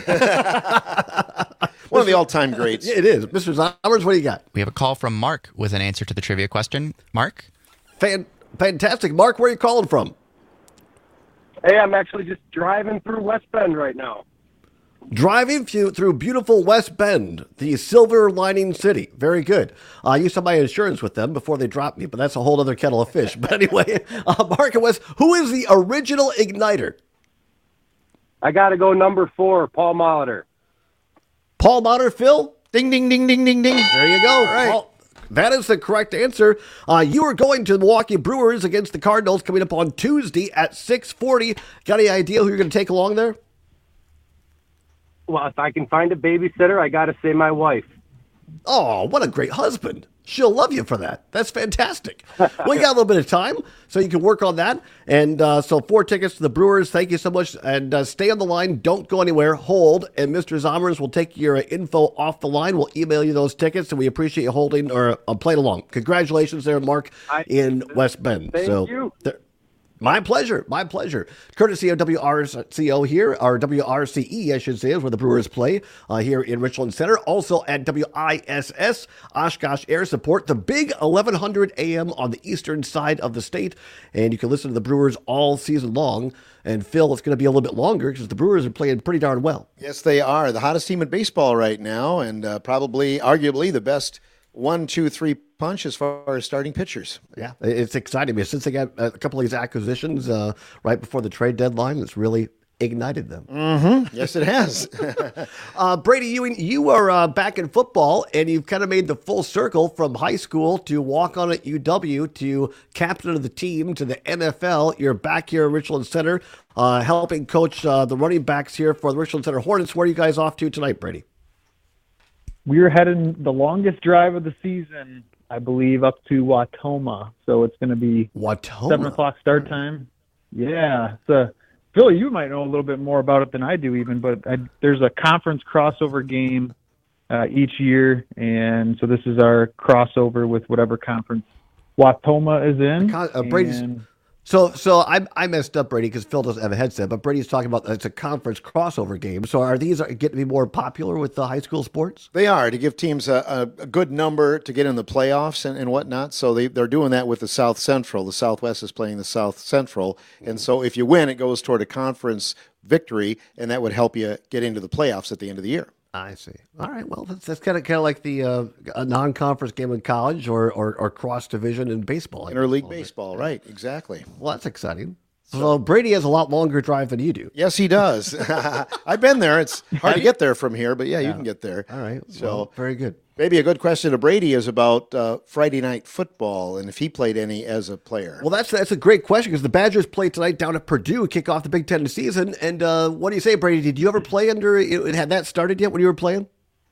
S24: One of the all-time greats.
S16: It is. Mister Zommers, what do you got?
S17: We have a call from Mark with an answer to the trivia question. Mark?
S16: Fan- fantastic. Mark, where are you calling from?
S4: Hey, I'm actually just driving through West Bend right now.
S16: Driving through, through beautiful West Bend, the silver lining city. Very good. Uh, I used to have my insurance with them before they dropped me, but that's a whole other kettle of fish. But anyway, uh, Mark and West, who is the original igniter?
S4: I got to go number four, Paul Molitor.
S16: Paul Molitor, Phil?
S24: Ding, ding, ding, ding, ding, ding.
S16: There you go.
S24: All right.
S16: Paul. That is the correct answer. Uh, you are going to the Milwaukee Brewers against the Cardinals coming up on Tuesday at six forty. Got any idea who you're going to take along there?
S4: Well, if I can find a babysitter, I got to say my wife.
S16: Oh, what a great husband. She'll love you for that. That's fantastic. Well, you got a little bit of time, so you can work on that. And uh, so four tickets to the Brewers. Thank you so much. And uh, stay on the line. Don't go anywhere. Hold. And Mister Zommers will take your info off the line. We'll email you those tickets, and we appreciate you holding or uh, playing along. Congratulations there, Mark,
S4: I,
S16: in West Bend.
S4: Thank
S16: so,
S4: you.
S16: There, My pleasure. My pleasure. Courtesy of W R C O here, or W R C E, I should say, is where the Brewers play uh, here in Richland Center. Also at W I S S, Oshkosh Air Support, the big eleven hundred A M on the eastern side of the state. And you can listen to the Brewers all season long. And Phil, it's going to be a little bit longer because the Brewers are playing pretty darn well.
S24: Yes, they are. The hottest team in baseball right now, and uh, probably, arguably, the best one, two, three punch as far as starting pitchers.
S16: Yeah, it's exciting. Since they got a couple of these acquisitions uh, right before the trade deadline, it's really ignited them.
S24: Mm-hmm. Yes, it has.
S16: uh, Brady Ewing, you are uh, back in football, and you've kind of made the full circle from high school to walk on at U W to captain of the team to the N F L. You're back here at Richland Center, uh, helping coach uh, the running backs here for the Richland Center Hornets. Where are you guys off to tonight, Brady?
S3: We're heading the longest drive of the season, I believe, up to Watoma. So it's going to be
S16: Watoma.
S3: seven o'clock start time. Yeah. So, Philly, you might know a little bit more about it than I do even, but I, there's a conference crossover game uh, each year, and so this is our crossover with whatever conference Watoma is in.
S16: Uh, Brady's,
S3: and,
S16: so so I I messed up, Brady, because Phil doesn't have a headset, but Brady's talking about it's a conference crossover game. So are these getting to be more popular with the high school sports?
S24: They are, to give teams a, a, a good number to get in the playoffs and, and whatnot. So they, they're doing that with the South Central. The Southwest is playing the South Central. And so if you win, it goes toward a conference victory, and that would help you get into the playoffs at the end of the year.
S16: I see. All right. Well, that's, that's kind of kind of like the uh, a non-conference game in college or, or, or cross-division in baseball.
S24: Interleague baseball, right, exactly.
S16: Well, that's exciting. So Brady has a lot longer drive than you do.
S24: Yes, he does. I've been there. It's hard to get there from here, but yeah, you
S16: Yeah.
S24: can get there.
S16: All right.
S24: So
S16: Well, very good.
S24: maybe a good question to Brady is about uh, Friday night football and if he played any as a player.
S16: Well, that's that's a great question because the Badgers play tonight down at Purdue, kick off the Big Ten season. And uh, what do you say, Brady? Did you ever play under? It had that started yet when you were playing?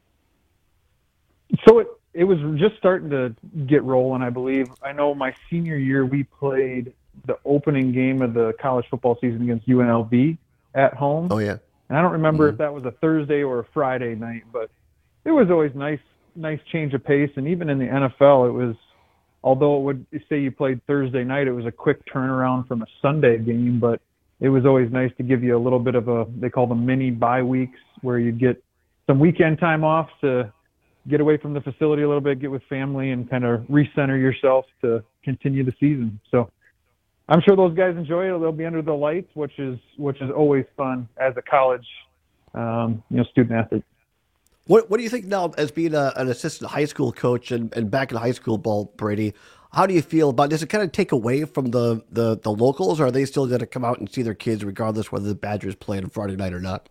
S3: So it, it was just starting to get rolling, I believe. I know my senior year we played the opening game of the college football season against U N L V at home.
S16: Oh, yeah.
S3: And I don't remember if that was a Thursday or a Friday night, but it was always nice, nice change of pace. And even in the N F L, it was, although it would say you played Thursday night, it was a quick turnaround from a Sunday game, but it was always nice to give you a little bit of a, they call them mini bye weeks, where you'd get some weekend time off to get away from the facility a little bit, get with family, and kind of recenter yourself to continue the season. So I'm sure those guys enjoy it. They'll be under the lights, which is which is always fun as a college, um, you know, student athlete.
S16: What What do you think now, as being a, an assistant high school coach and, and back in high school ball, Brady? How do you feel about? Does it kind of take away from the the, the locals, or are they still going to come out and see their kids regardless whether the Badgers play on Friday night or not?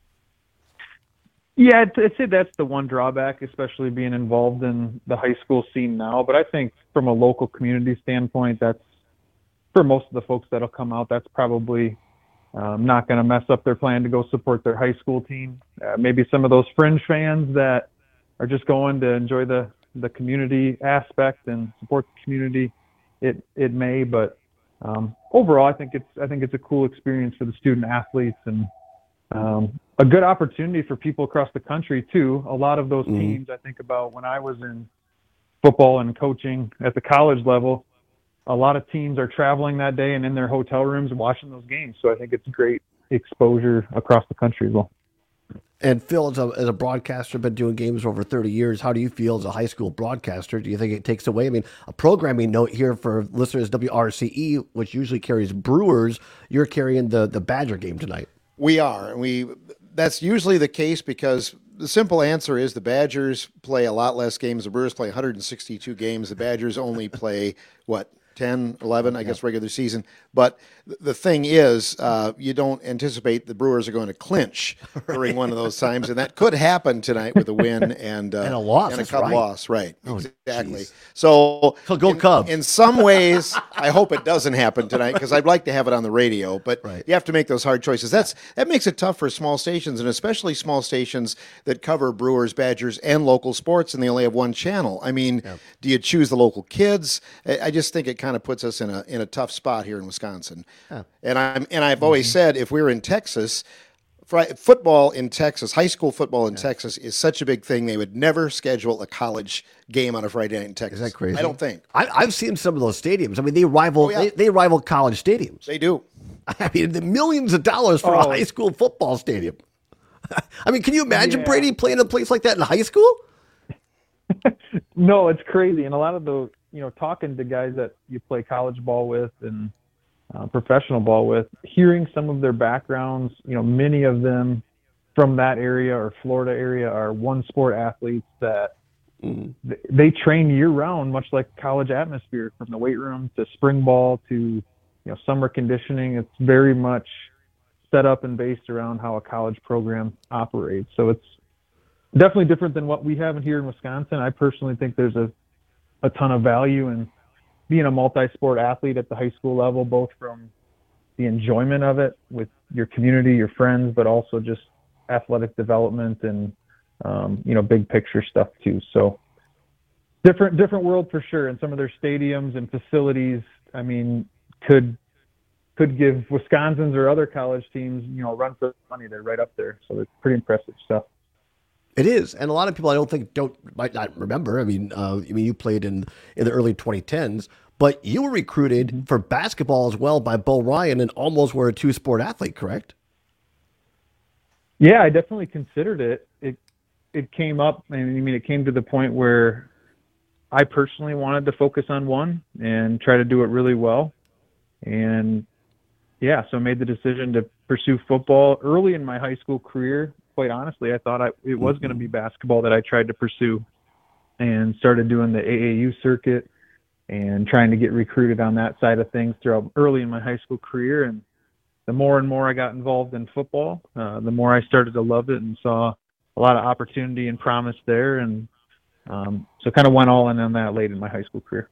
S3: Yeah, I'd, I'd say that's the one drawback, especially being involved in the high school scene now. But I think from a local community standpoint, that's, for most of the folks that'll come out, that's probably um, not going to mess up their plan to go support their high school team. Uh, maybe some of those fringe fans that are just going to enjoy the, the community aspect and support the community, it it may. But um, overall, I think it's I think it's a cool experience for the student athletes and um, a good opportunity for people across the country too. A lot of those
S16: Mm-hmm.
S3: teams, I think about when I was in football and coaching at the college level, a lot of teams are traveling that day and in their hotel rooms watching those games. So I think it's great exposure across the country as well.
S16: And Phil, as a, as a broadcaster, been doing games for over thirty years. How do you feel as a high school broadcaster? Do you think it takes away? I mean, a programming note here for listeners, W R C E, which usually carries Brewers, you're carrying the, the Badger game tonight.
S24: We are. We that's usually the case because the simple answer is the Badgers play a lot less games. The Brewers play one hundred sixty-two games. The Badgers only play, what, ten, eleven, I guess, regular season. But th- the thing is, uh, you don't anticipate the Brewers are going to clinch during one of those times, and that could happen tonight with a win and, uh,
S16: And a loss,
S24: And a
S16: that's
S24: Cub
S16: right.
S24: loss, right.
S16: Oh,
S24: exactly.
S16: geez.
S24: So,
S16: So go
S24: in,
S16: Cubs.
S24: in some ways, I hope it doesn't happen tonight because I'd like to have it on the radio, but
S16: Right.
S24: you have to make those hard choices. That's That makes it tough for small stations, and especially small stations that cover Brewers, Badgers, and local sports, and they only have one channel. I mean, do you choose the local kids? I I just think it kind of puts us in a in a tough spot here in Wisconsin.
S16: Yeah.
S24: And I'm and I've always said if we were in Texas, fri- football in Texas, high school football in Texas is such a big thing. They would never schedule a college game on a Friday night in Texas.
S16: Is that crazy?
S24: I don't think
S16: I, I've seen some of those stadiums. I mean, they rival
S24: Oh, yeah.
S16: they, they rival college stadiums.
S24: they do.
S16: I mean, the millions of dollars for a
S3: Oh.
S16: high school football stadium. I mean, can you imagine
S3: Yeah.
S16: Brady playing a place like that in high school?
S3: No, it's crazy. And a lot of the, you know, talking to guys that you play college ball with and uh, professional ball with, hearing some of their backgrounds, you know, many of them from that area or Florida area are one sport athletes that
S16: Mm.
S3: th- they train year round, much like college atmosphere, from the weight room to spring ball to, you know, summer conditioning. It's very much set up and based around how a college program operates. So it's definitely different than what we have here in Wisconsin. I personally think there's a, a ton of value in being a multi-sport athlete at the high school level, both from the enjoyment of it with your community, your friends, but also just athletic development and, um, you know, big picture stuff too. So different, different world for sure. And some of their stadiums and facilities, I mean, could could give Wisconsin's or other college teams, you know, a run for the money. They're right up there. So it's pretty impressive stuff.
S16: It is, and a lot of people I don't think don't might not remember. I mean, uh, I mean, you played in in the early twenty tens, but you were recruited mm-hmm. for basketball as well by Bo Ryan, and almost were a two sport athlete, correct?
S3: Yeah, I definitely considered it. It it came up, I mean, it came to the point where I personally wanted to focus on one and try to do it really well, and yeah, so I made the decision to pursue football early in my high school career. Quite honestly, I thought I, it was going to be basketball that I tried to pursue, and started doing the A A U circuit and trying to get recruited on that side of things throughout early in my high school career. And the more and more I got involved in football, uh, the more I started to love it and saw a lot of opportunity and promise there. And um, so kind of went all in on that late in my high school career.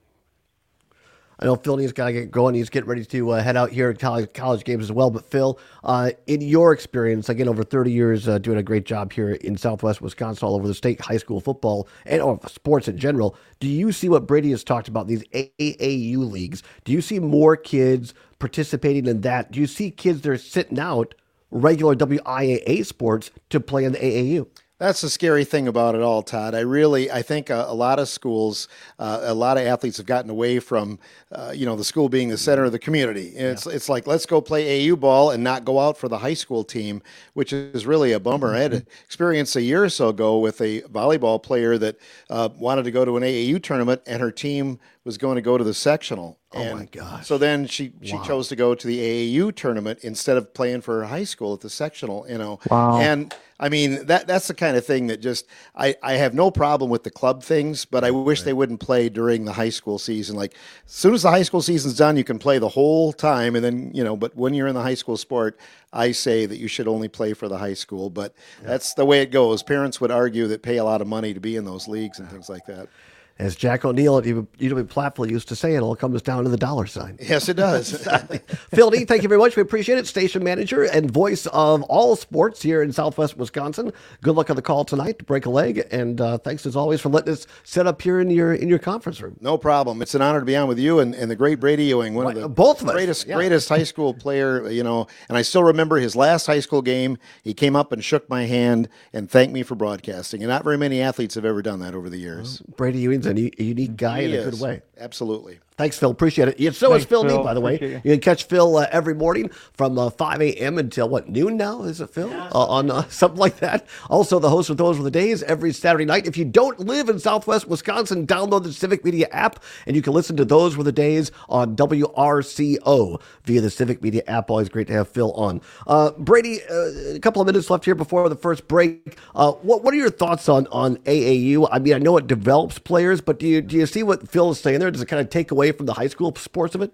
S16: I know Phil needs got to get going. He's getting ready to uh, head out here at college, college games as well. But Phil, uh, in your experience, again, over thirty years, uh, doing a great job here in Southwest Wisconsin, all over the state, high school football and or sports in general, do you see what Brady has talked about, these A A U leagues? Do you see more kids participating in that? Do you see kids that are sitting out regular W I A A sports to play in the A A U?
S24: That's the scary thing about it all, Todd. I really, I think a, a lot of schools, uh, a lot of athletes have gotten away from, uh, you know, the school being the center of the community. It's yeah. it's like, let's go play A A U ball and not go out for the high school team, which is really a bummer. I had an experience a year or so ago with a volleyball player that uh, wanted to go to an A A U tournament, and her team was going to go to the sectional.
S16: Oh,
S24: and
S16: my gosh.
S24: So then she, she
S16: Wow.
S24: chose to go to the A A U tournament instead of playing for her high school at the sectional, you know.
S3: Wow.
S24: And I mean, that that's the kind of thing that just, I, I have no problem with the club things, but I wish they wouldn't play during the high school season. Like, as soon as the high school season's done, you can play the whole time. And then, you know, but when you're in the high school sport, I say that you should only play for the high school. But yeah. that's the way it goes. Parents would argue that pay a lot of money to be in those leagues and things like that.
S16: As Jack O'Neill at U W Platteville used to say, it all comes down to the dollar sign.
S24: Yes, it does.
S16: Exactly. Phil D, thank you very much. We appreciate it. Station manager and voice of all sports here in Southwest Wisconsin. Good luck on the call tonight to break a leg. And uh, thanks as always for letting us sit up here in your in your conference room.
S24: No problem. It's an honor to be on with you and, and the great Brady Ewing, one of the
S16: Both of us.
S24: greatest
S16: Yeah.
S24: greatest high school player, you know. And I still remember his last high school game. He came up and shook my hand and thanked me for broadcasting. And not very many athletes have ever done that over the years.
S16: Well, Brady Ewing's a, a unique guy
S24: He
S16: in a
S24: is.
S16: good way.
S24: Absolutely.
S16: Thanks, Phil. Appreciate it. Yeah, so
S3: Thanks,
S16: is Phil,
S3: Phil.
S16: D, by the way.
S3: Appreciate
S16: You.
S3: you.
S16: can catch Phil uh, every morning from uh, five a.m. until, what, noon now? Is it, Phil? Yeah. Uh, on uh, something like that. Also, the host of Those Were the Days every Saturday night. If you don't live in Southwest Wisconsin, download the Civic Media app, and you can listen to Those Were the Days on W R C O via the Civic Media app. Always great to have Phil on. Uh, Brady, uh, a couple of minutes left here before the first break. Uh, what What are your thoughts on, on A A U? I mean, I know it develops players, but do you, do you see what Phil is saying there? Does it kind of take away from the high school sports of it?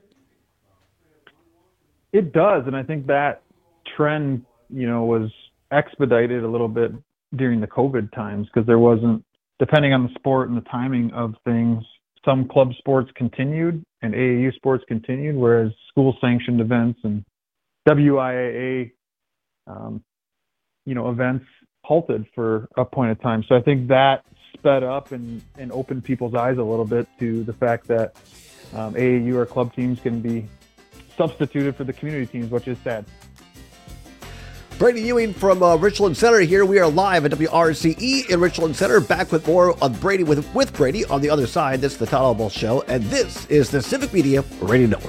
S3: It does, and I think that trend, you know, was expedited a little bit during the COVID times because there wasn't, depending on the sport and the timing of things, some club sports continued and A A U sports continued, whereas school-sanctioned events and W I A A, um, you know, events halted for a point of time. So I think that sped up and, and opened people's eyes a little bit to the fact that um, A A U or club teams can be substituted for the community teams, which is sad.
S16: Brady Ewing from uh, Richland Center here. We are live at W R C E in Richland Center. Back with more of Brady with, with Brady on the other side. This is the Todd Albaugh Show, and this is the Civic Media Radio Network.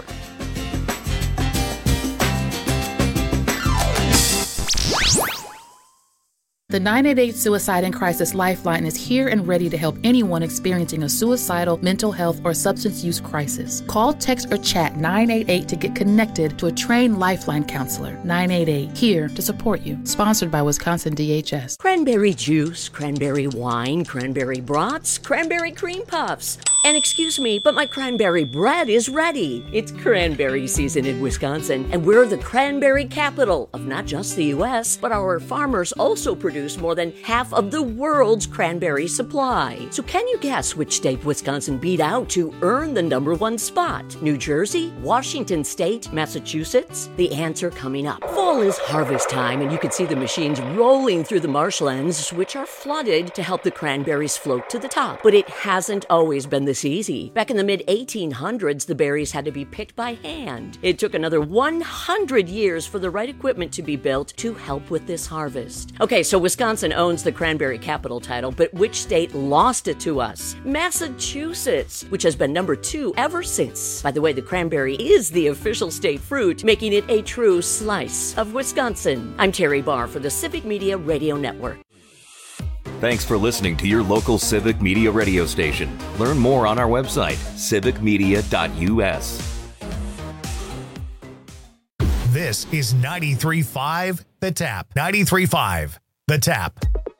S9: The nine eight eight Suicide and Crisis Lifeline is here and ready to help anyone experiencing a suicidal, mental health, or substance use crisis. Call, text, or chat nine eight eight to get connected to a trained Lifeline counselor. nine eight eight, here to support you. Sponsored by Wisconsin D H S.
S14: Cranberry juice, cranberry wine, cranberry brats, cranberry cream puffs. And excuse me, but my cranberry bread is ready. It's cranberry season in Wisconsin, and we're the cranberry capital of not just the U S, but our farmers also produce more than half of the world's cranberry supply. So can you guess which state Wisconsin beat out to earn the number one spot? New Jersey? Washington State? Massachusetts? The answer coming up. Fall is harvest time, and you can see the machines rolling through the marshlands, which are flooded to help the cranberries float to the top. But it hasn't always been this this easy. Back in the mid eighteen hundreds, the berries had to be picked by hand. It took another one hundred years for the right equipment to be built to help with this harvest. Okay, so Wisconsin owns the cranberry capital title, but which state lost it to us? Massachusetts, which has been number two ever since. By the way, the cranberry is the official state fruit, making it a true slice of Wisconsin. I'm Terry Barr for the Civic Media Radio Network.
S11: Thanks for listening to your local Civic Media radio station. Learn more on our website, civic media dot u s.
S2: This is ninety-three point five The Tap. ninety-three point five The Tap.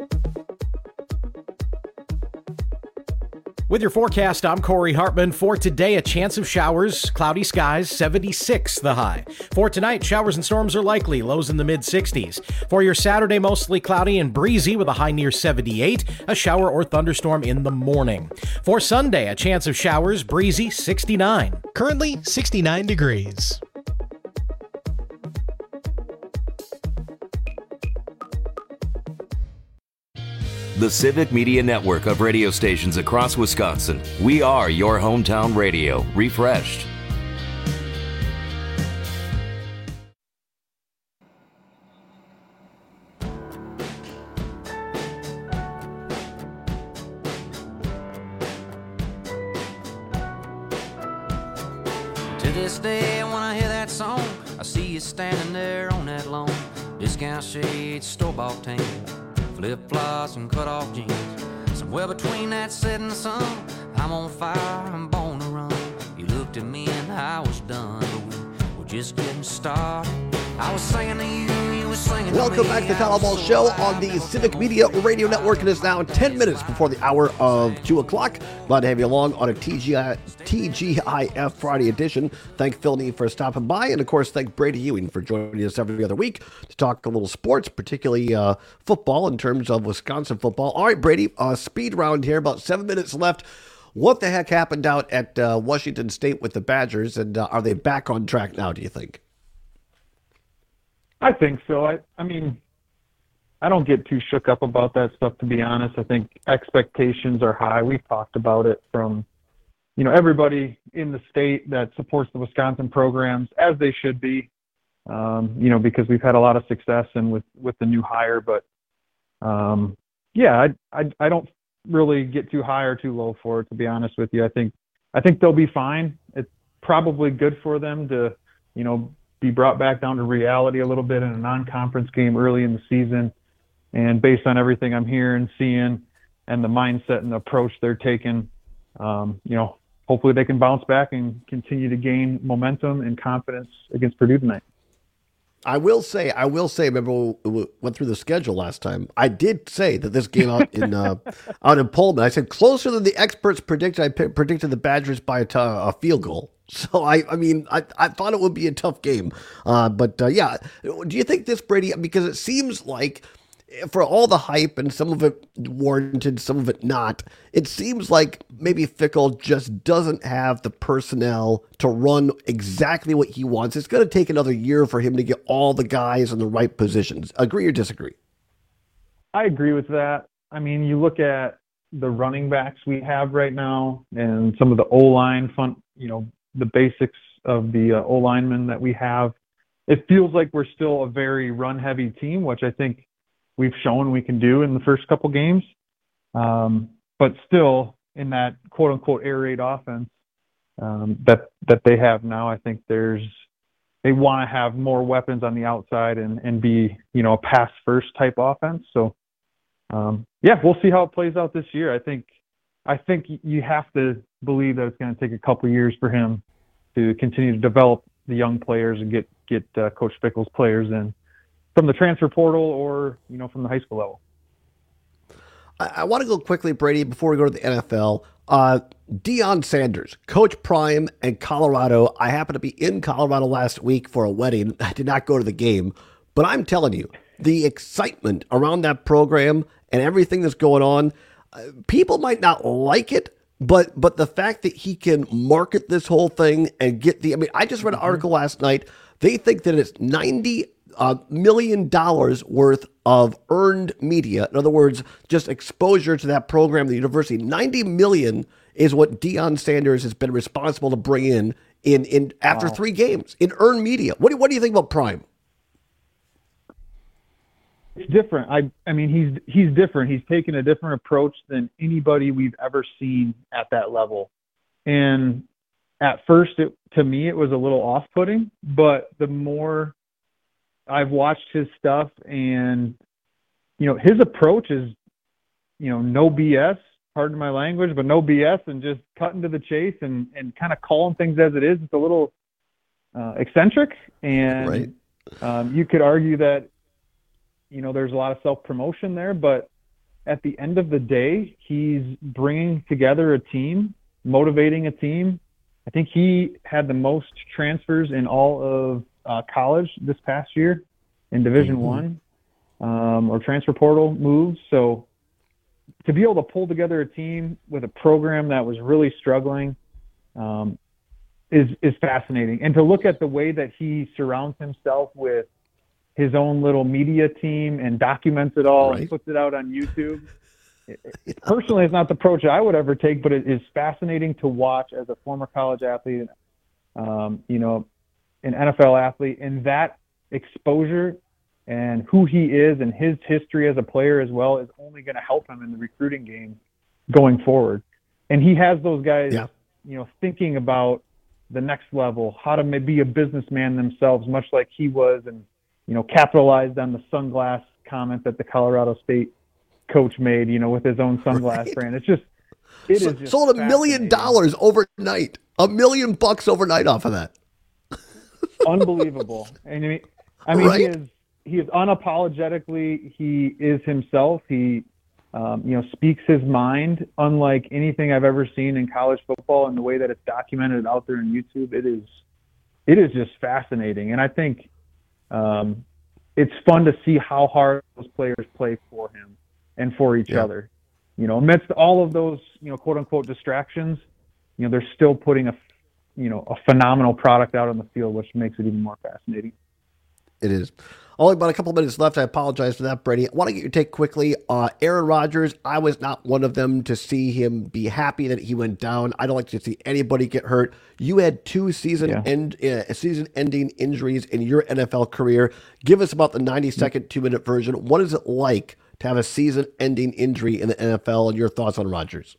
S10: With your forecast, I'm Corey Hartman. For today, a chance of showers, cloudy skies, seventy-six the high. For tonight, showers and storms are likely, lows in the mid-sixties. For your Saturday, mostly cloudy and breezy with a high near seventy-eight, a shower or thunderstorm in the morning. For Sunday, a chance of showers, breezy, sixty-nine.
S13: Currently, sixty-nine degrees.
S11: The Civic Media Network of radio stations across Wisconsin. We are your hometown radio, refreshed.
S15: To this day, when I hear that song, I see you standing there on that lawn. Discount shades, store-bought tan, flip-flops and cut-off jeans. Somewhere between that setting sun, I'm on fire, I'm born to run. You looked at me and I was done, but we were just getting started. I was singing to you, you were singing to me.
S16: Welcome back to the Town Ball Show on the Civic Media Radio Network. It is now ten minutes before the hour of two o'clock. Glad to have you along on a T G I, T G I F Friday edition. Thank Phil Nee for stopping by. And, of course, thank Brady Ewing for joining us every other week to talk a little sports, particularly uh, football in terms of Wisconsin football. All right, Brady, uh, speed round here. About seven minutes left. What the heck happened out at uh, Washington State with the Badgers, and uh, are they back on track now, do you think?
S3: I think so. I, I mean, I don't get too shook up about that stuff, to be honest. I think expectations are high. We've talked about it from, you know, everybody in the state that supports the Wisconsin programs, as they should be, um, you know, because we've had a lot of success and with, with the new hire. But, um, yeah, I, I, I don't really get too high or too low for it, to be honest with you. I think I think they'll be fine. It's probably good for them to, you know, be brought back down to reality a little bit in a non-conference game early in the season. And based on everything I'm hearing, seeing, and the mindset and the approach they're taking, um, you know, hopefully they can bounce back and continue to gain momentum and confidence against Purdue tonight.
S16: I will say, I will say, remember we went through the schedule last time. I did say that this game out in uh, out in Pullman, I said closer than the experts predicted. I p- predicted the Badgers by a, t- a field goal. So I, I mean, I, I thought it would be a tough game. Uh, but uh, yeah, do you think this, Brady? Because it seems like, for all the hype and some of it warranted, some of it not, it seems like maybe Fickell just doesn't have the personnel to run exactly what he wants. It's going to take another year for him to get all the guys in the right positions. Agree or disagree?
S3: I agree with that. I mean, you look at the running backs we have right now and some of the O-line, fun, you know, the basics of the uh, O-linemen that we have. It feels like we're still a very run-heavy team, which I think we've shown we can do in the first couple games. Um, but still, in that quote-unquote air raid offense um, that that they have now, I think there's they want to have more weapons on the outside and, and be, you know, a pass-first type offense. So, um, yeah, we'll see how it plays out this year. I think I think you have to believe that it's going to take a couple years for him to continue to develop the young players and get get uh, Coach Fickell's players in from the transfer portal or, you know, from the high school level.
S16: I, I want to go quickly, Brady, before we go to the N F L. Uh, Deion Sanders, Coach Prime and Colorado. I happened to be in Colorado last week for a wedding. I did not go to the game, but I'm telling you, the excitement around that program and everything that's going on, uh, people might not like it, But but the fact that he can market this whole thing and get the, I mean, I just read an article last night. They think that it's ninety uh, million dollars worth of earned media. In other words, just exposure to that program, the university. ninety million is what Deion Sanders has been responsible to bring in in, in after wow. three games in earned media. What do, what do you think about Prime?
S3: It's different. I I mean, he's he's different. He's taken a different approach than anybody we've ever seen at that level. And at first, it, to me, it was a little off-putting. But the more I've watched his stuff, and you know, his approach is, you know, no B S. Pardon my language, but no B S, and just cutting to the chase and and kind of calling things as it is. It's a little uh, eccentric, and
S16: right.
S3: um, you could argue that, you know, there's a lot of self-promotion there, but at the end of the day, he's bringing together a team, motivating a team. I think he had the most transfers in all of uh, college this past year in Division One, mm-hmm. um, or transfer portal moves. So to be able to pull together a team with a program that was really struggling um, is is fascinating. And to look at the way that he surrounds himself with his own little media team and documents it all right. and puts it out on YouTube. It, it, personally, it's not the approach I would ever take, but it is fascinating to watch as a former college athlete, um, you know, an N F L athlete, and that exposure and who he is and his history as a player as well is only going to help him in the recruiting game going forward. And he has those guys, yeah. you know, thinking about the next level, how to be a businessman themselves, much like he was, and you know, capitalized on the sunglass comment that the Colorado State coach made, you know, with his own sunglass right. brand. It's just, it
S16: so,
S3: is just
S16: sold a million dollars overnight, a million bucks overnight off of that.
S3: Unbelievable. And I mean, I mean right? he is, he is unapologetically, he is himself. He, um, you know, speaks his mind, unlike anything I've ever seen in college football, and the way that it's documented out there on YouTube. It is, it is just fascinating. And I think, Um, it's fun to see how hard those players play for him and for each yeah. other. You know, amidst all of those, you know, quote unquote distractions, you know, they're still putting a, you know, a phenomenal product out on the field, which makes it even more fascinating.
S16: It is. Only about a couple minutes left. I apologize for that, Brady. I want to get your take quickly. Uh, Aaron Rodgers, I was not one of them to see him be happy that he went down. I don't like to see anybody get hurt. You had two season yeah. end, uh, season-ending injuries in your N F L career. Give us about the ninety-second, two-minute version. What is it like to have a season-ending injury in the N F L, and your thoughts on Rodgers?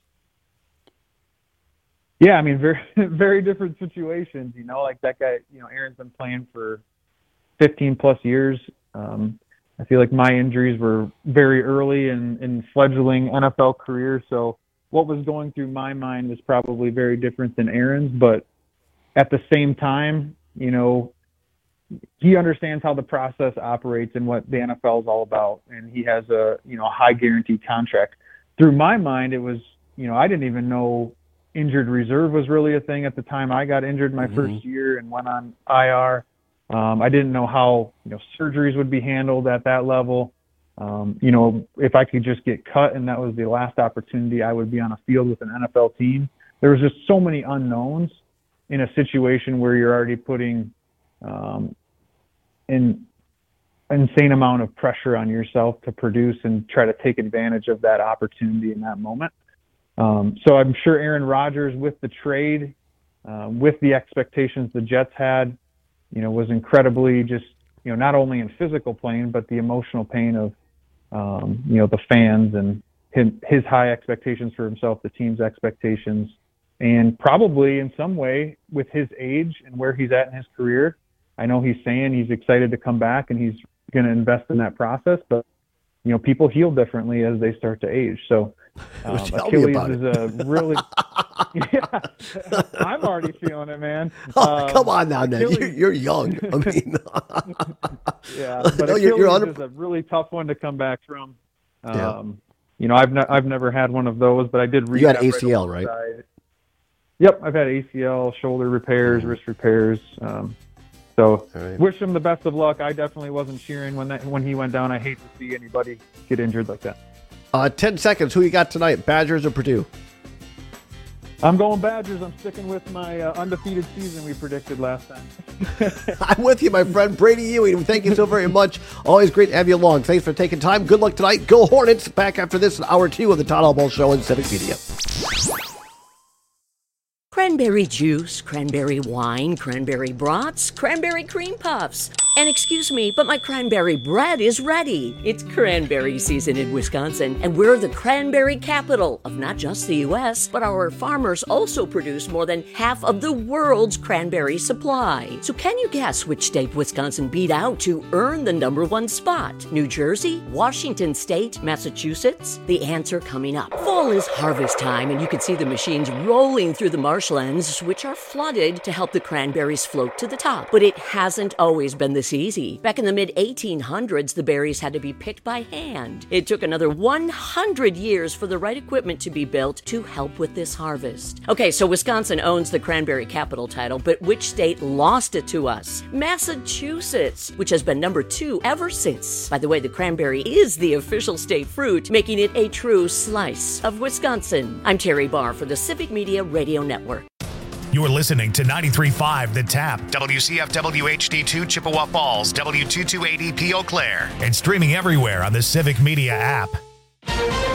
S3: Yeah, I mean, very, very different situations. You know, like that guy, you know, Aaron's been playing for fifteen plus years. Um, I feel like my injuries were very early in, in fledgling N F L career. So what was going through my mind was probably very different than Aaron's, but at the same time, you know, he understands how the process operates and what the N F L is all about. And he has a, you know, a high guaranteed contract. Through my mind, it was, you know, I didn't even know injured reserve was really a thing at the time I got injured my mm-hmm. first year and went on I R. Um, I didn't know how, you know, surgeries would be handled at that level. Um, you know, if I could just get cut and that was the last opportunity I would be on a field with an N F L team. There was just so many unknowns in a situation where you're already putting um, an insane amount of pressure on yourself to produce and try to take advantage of that opportunity in that moment. Um, so I'm sure Aaron Rodgers, with the trade, uh, with the expectations the Jets had, you know, was incredibly just, you know, not only in physical pain, but the emotional pain of, um, you know, the fans and his, his high expectations for himself, the team's expectations, and probably in some way with his age and where he's at in his career. I know he's saying he's excited to come back and he's going to invest in that process, but, you know, people heal differently as they start to age. So um, Achilles is a really, yeah, I'm already feeling it, man.
S16: Oh,
S3: um,
S16: come on now, Ned. You're, you're young. I mean,
S3: yeah, but no, Achilles you're, you're under... is a really tough one to come back from. Um, yeah. You know, I've ne- I've never had one of those, but I did read.
S16: You had A C L, right?
S3: right? Yep, I've had A C L, shoulder repairs, mm-hmm. wrist repairs. Um, So right. Wish him the best of luck. I definitely wasn't cheering when that when he went down. I hate to see anybody get injured like that.
S16: Uh, ten seconds. Who you got tonight, Badgers or Purdue?
S3: I'm going Badgers. I'm sticking with my uh, undefeated season we predicted last time.
S16: I'm with you, my friend. Brady Ewing, thank you so very much. Always great to have you along. Thanks for taking time. Good luck tonight. Go Hornets. Back after this in hour two of the Todd Albaugh Show on Civic Media.
S14: cranberry juice, cranberry wine, cranberry brats, cranberry cream puffs. And excuse me, but my cranberry bread is ready. It's cranberry season in Wisconsin, and we're the cranberry capital of not just the U S, but our farmers also produce more than half of the world's cranberry supply. So can you guess which state Wisconsin beat out to earn the number one spot? New Jersey, Washington State, Massachusetts? The answer coming up. Fall is harvest time, and you can see the machines rolling through the marshlands, which are flooded to help the cranberries float to the top. But it hasn't always been this easy. Back in the mid eighteen hundreds, the berries had to be picked by hand. It took another one hundred years for the right equipment to be built to help with this harvest. Okay, so Wisconsin owns the cranberry capital title, but which state lost it to us? Massachusetts, which has been number two ever since. By the way, the cranberry is the official state fruit, making it a true slice of Wisconsin. I'm Terry Barr for the Civic Media Radio Network.
S2: You're listening to ninety-three point five The Tap, W C F W H D two Chippewa Falls, W two two eight E P Eau Claire, and streaming everywhere on the Civic Media app.